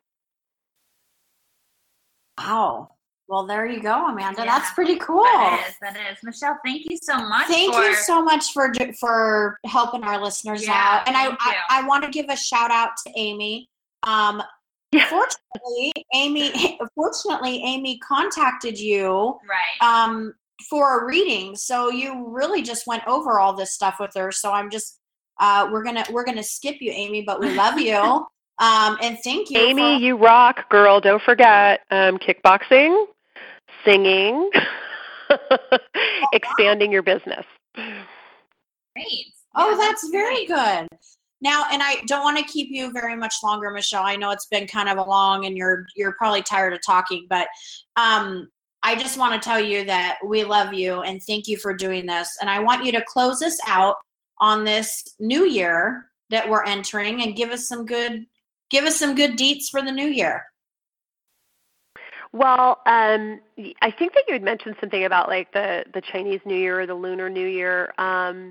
Wow. Well, there you go, Amanda. Yeah, that's pretty cool. That is. That is. Michelle, thank you so much. Thank for... you so much for for helping our listeners yeah, out. And I, I, I want to give a shout out to Amy. Um, yeah. Fortunately, Amy. Fortunately, Amy contacted you. Right. Um, for a reading. So you really just went over all this stuff with her. So I'm just, uh, we're gonna we're gonna skip you, Amy, but we love you. Um, and thank you, Amy. For- you rock, girl. Don't forget um, kickboxing. Singing, expanding your business. Great. Oh, yeah, that's, that's very great. good. Now, and I don't want to keep you very much longer, Michelle. I know it's been kind of a long, and you're you're probably tired of talking, but um, I just want to tell you that we love you and thank you for doing this. And I want you to close us out on this new year that we're entering, and give us some good give us some good deets for the new year. Well, um, I think that you had mentioned something about like the, the Chinese New Year or the Lunar New Year. Um,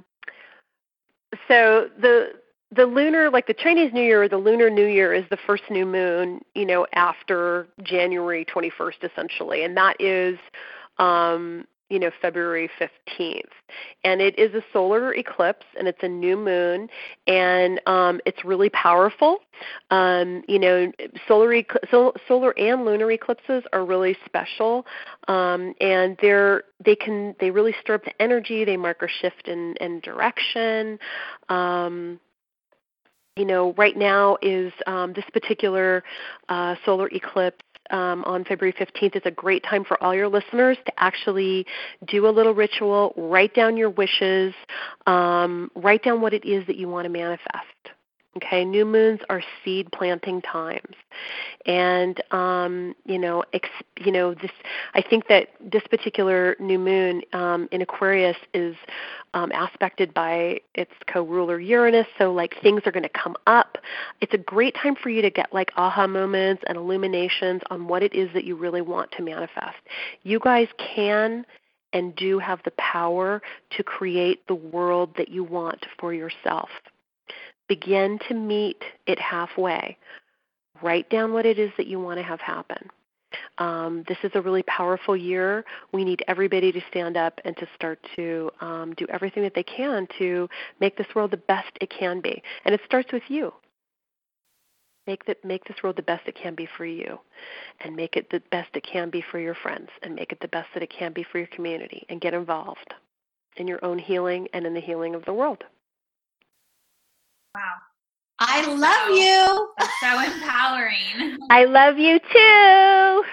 so the the lunar, like the Chinese New Year or the Lunar New Year, is the first new moon, you know, after January twenty-first, essentially, and that is, um, you know, February fifteenth. And it is a solar eclipse, and it's a new moon, and um, it's really powerful. Um, you know, solar, ecl- solar and lunar eclipses are really special, um, and they're they can they really stir up the energy. They mark a shift in, in direction. Um, you know, right now is um, this particular uh, solar eclipse. Um, on February fifteenth is a great time for all your listeners to actually do a little ritual, write down your wishes, um, write down what it is that you want to manifest. Okay, new moons are seed planting times, and um, you know, ex- you know, this. I think that this particular new moon um, in Aquarius is um, aspected by its co-ruler Uranus. So, like, things are going to come up. It's a great time for you to get like aha moments and illuminations on what it is that you really want to manifest. You guys can and do have the power to create the world that you want for yourself. Begin to meet it halfway. Write down what it is that you want to have happen. Um, this is a really powerful year. We need everybody to stand up and to start to um, do everything that they can to make this world the best it can be. And it starts with you. Make, the, make this world the best it can be for you, and make it the best it can be for your friends, and make it the best that it can be for your community, and get involved in your own healing and in the healing of the world. Wow. I That's love so, you. That's so empowering. I love you too.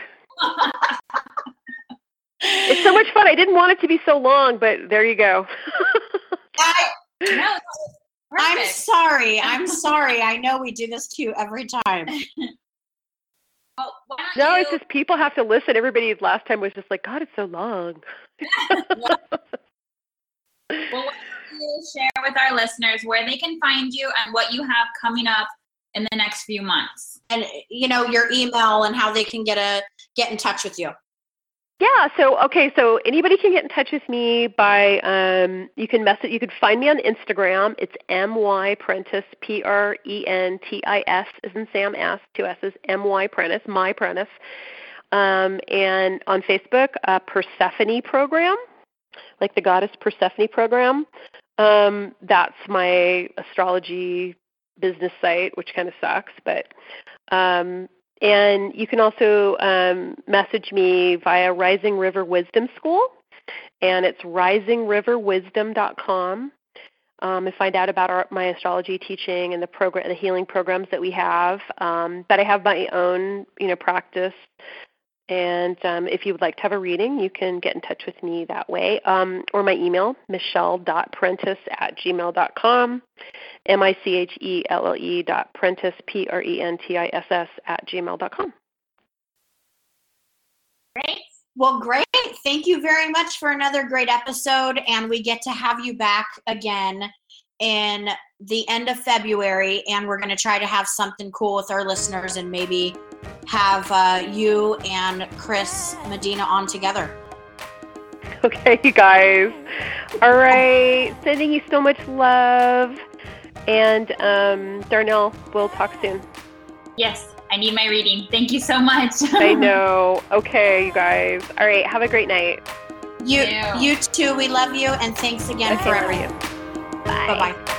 It's so much fun. I didn't want it to be so long, but there you go. I, no, I'm sorry. I'm sorry. I know we do this to you every time. Well, no, you... it's just people have to listen. Everybody last time was just like, God, it's so long. Well, why don't you share with our listeners where they can find you and what you have coming up in the next few months? And, you know, your email and how they can get a get in touch with you. Yeah. So, okay. So anybody can get in touch with me by, um, you can message, you can find me on Instagram. It's M Y Prentice, P R E N T I S as in Sam S, two S's, M Y Prentice, My Prentice. Um, and on Facebook, uh, Persephone Program, like the goddess Persephone Program. Um, that's my astrology business site, which kind of sucks, but um, and you can also um, message me via Rising River Wisdom School, and it's rising river wisdom dot com. Um, and find out about our, my astrology teaching and the program, the healing programs that we have. Um, but I have my own, you know, practice. And um, if you would like to have a reading, you can get in touch with me that way, um, or my email, michelle dot prentice at gmail dot com, M I C H E L L E dot Prentice, P R E N T I S S, at gmail dot com. Great. Well, great. Thank you very much for another great episode, and we get to have you back again in the end of February, and we're going to try to have something cool with our listeners and maybe have uh, you and Chris Medina on together. Okay, you guys. All right. Sending you so much love. And um, Darnell, we'll talk soon. Yes, I need my reading. Thank you so much. I know. Okay, you guys. All right. Have a great night. You, you too. We love you, and thanks again okay, for everything. Bye. Bye-bye.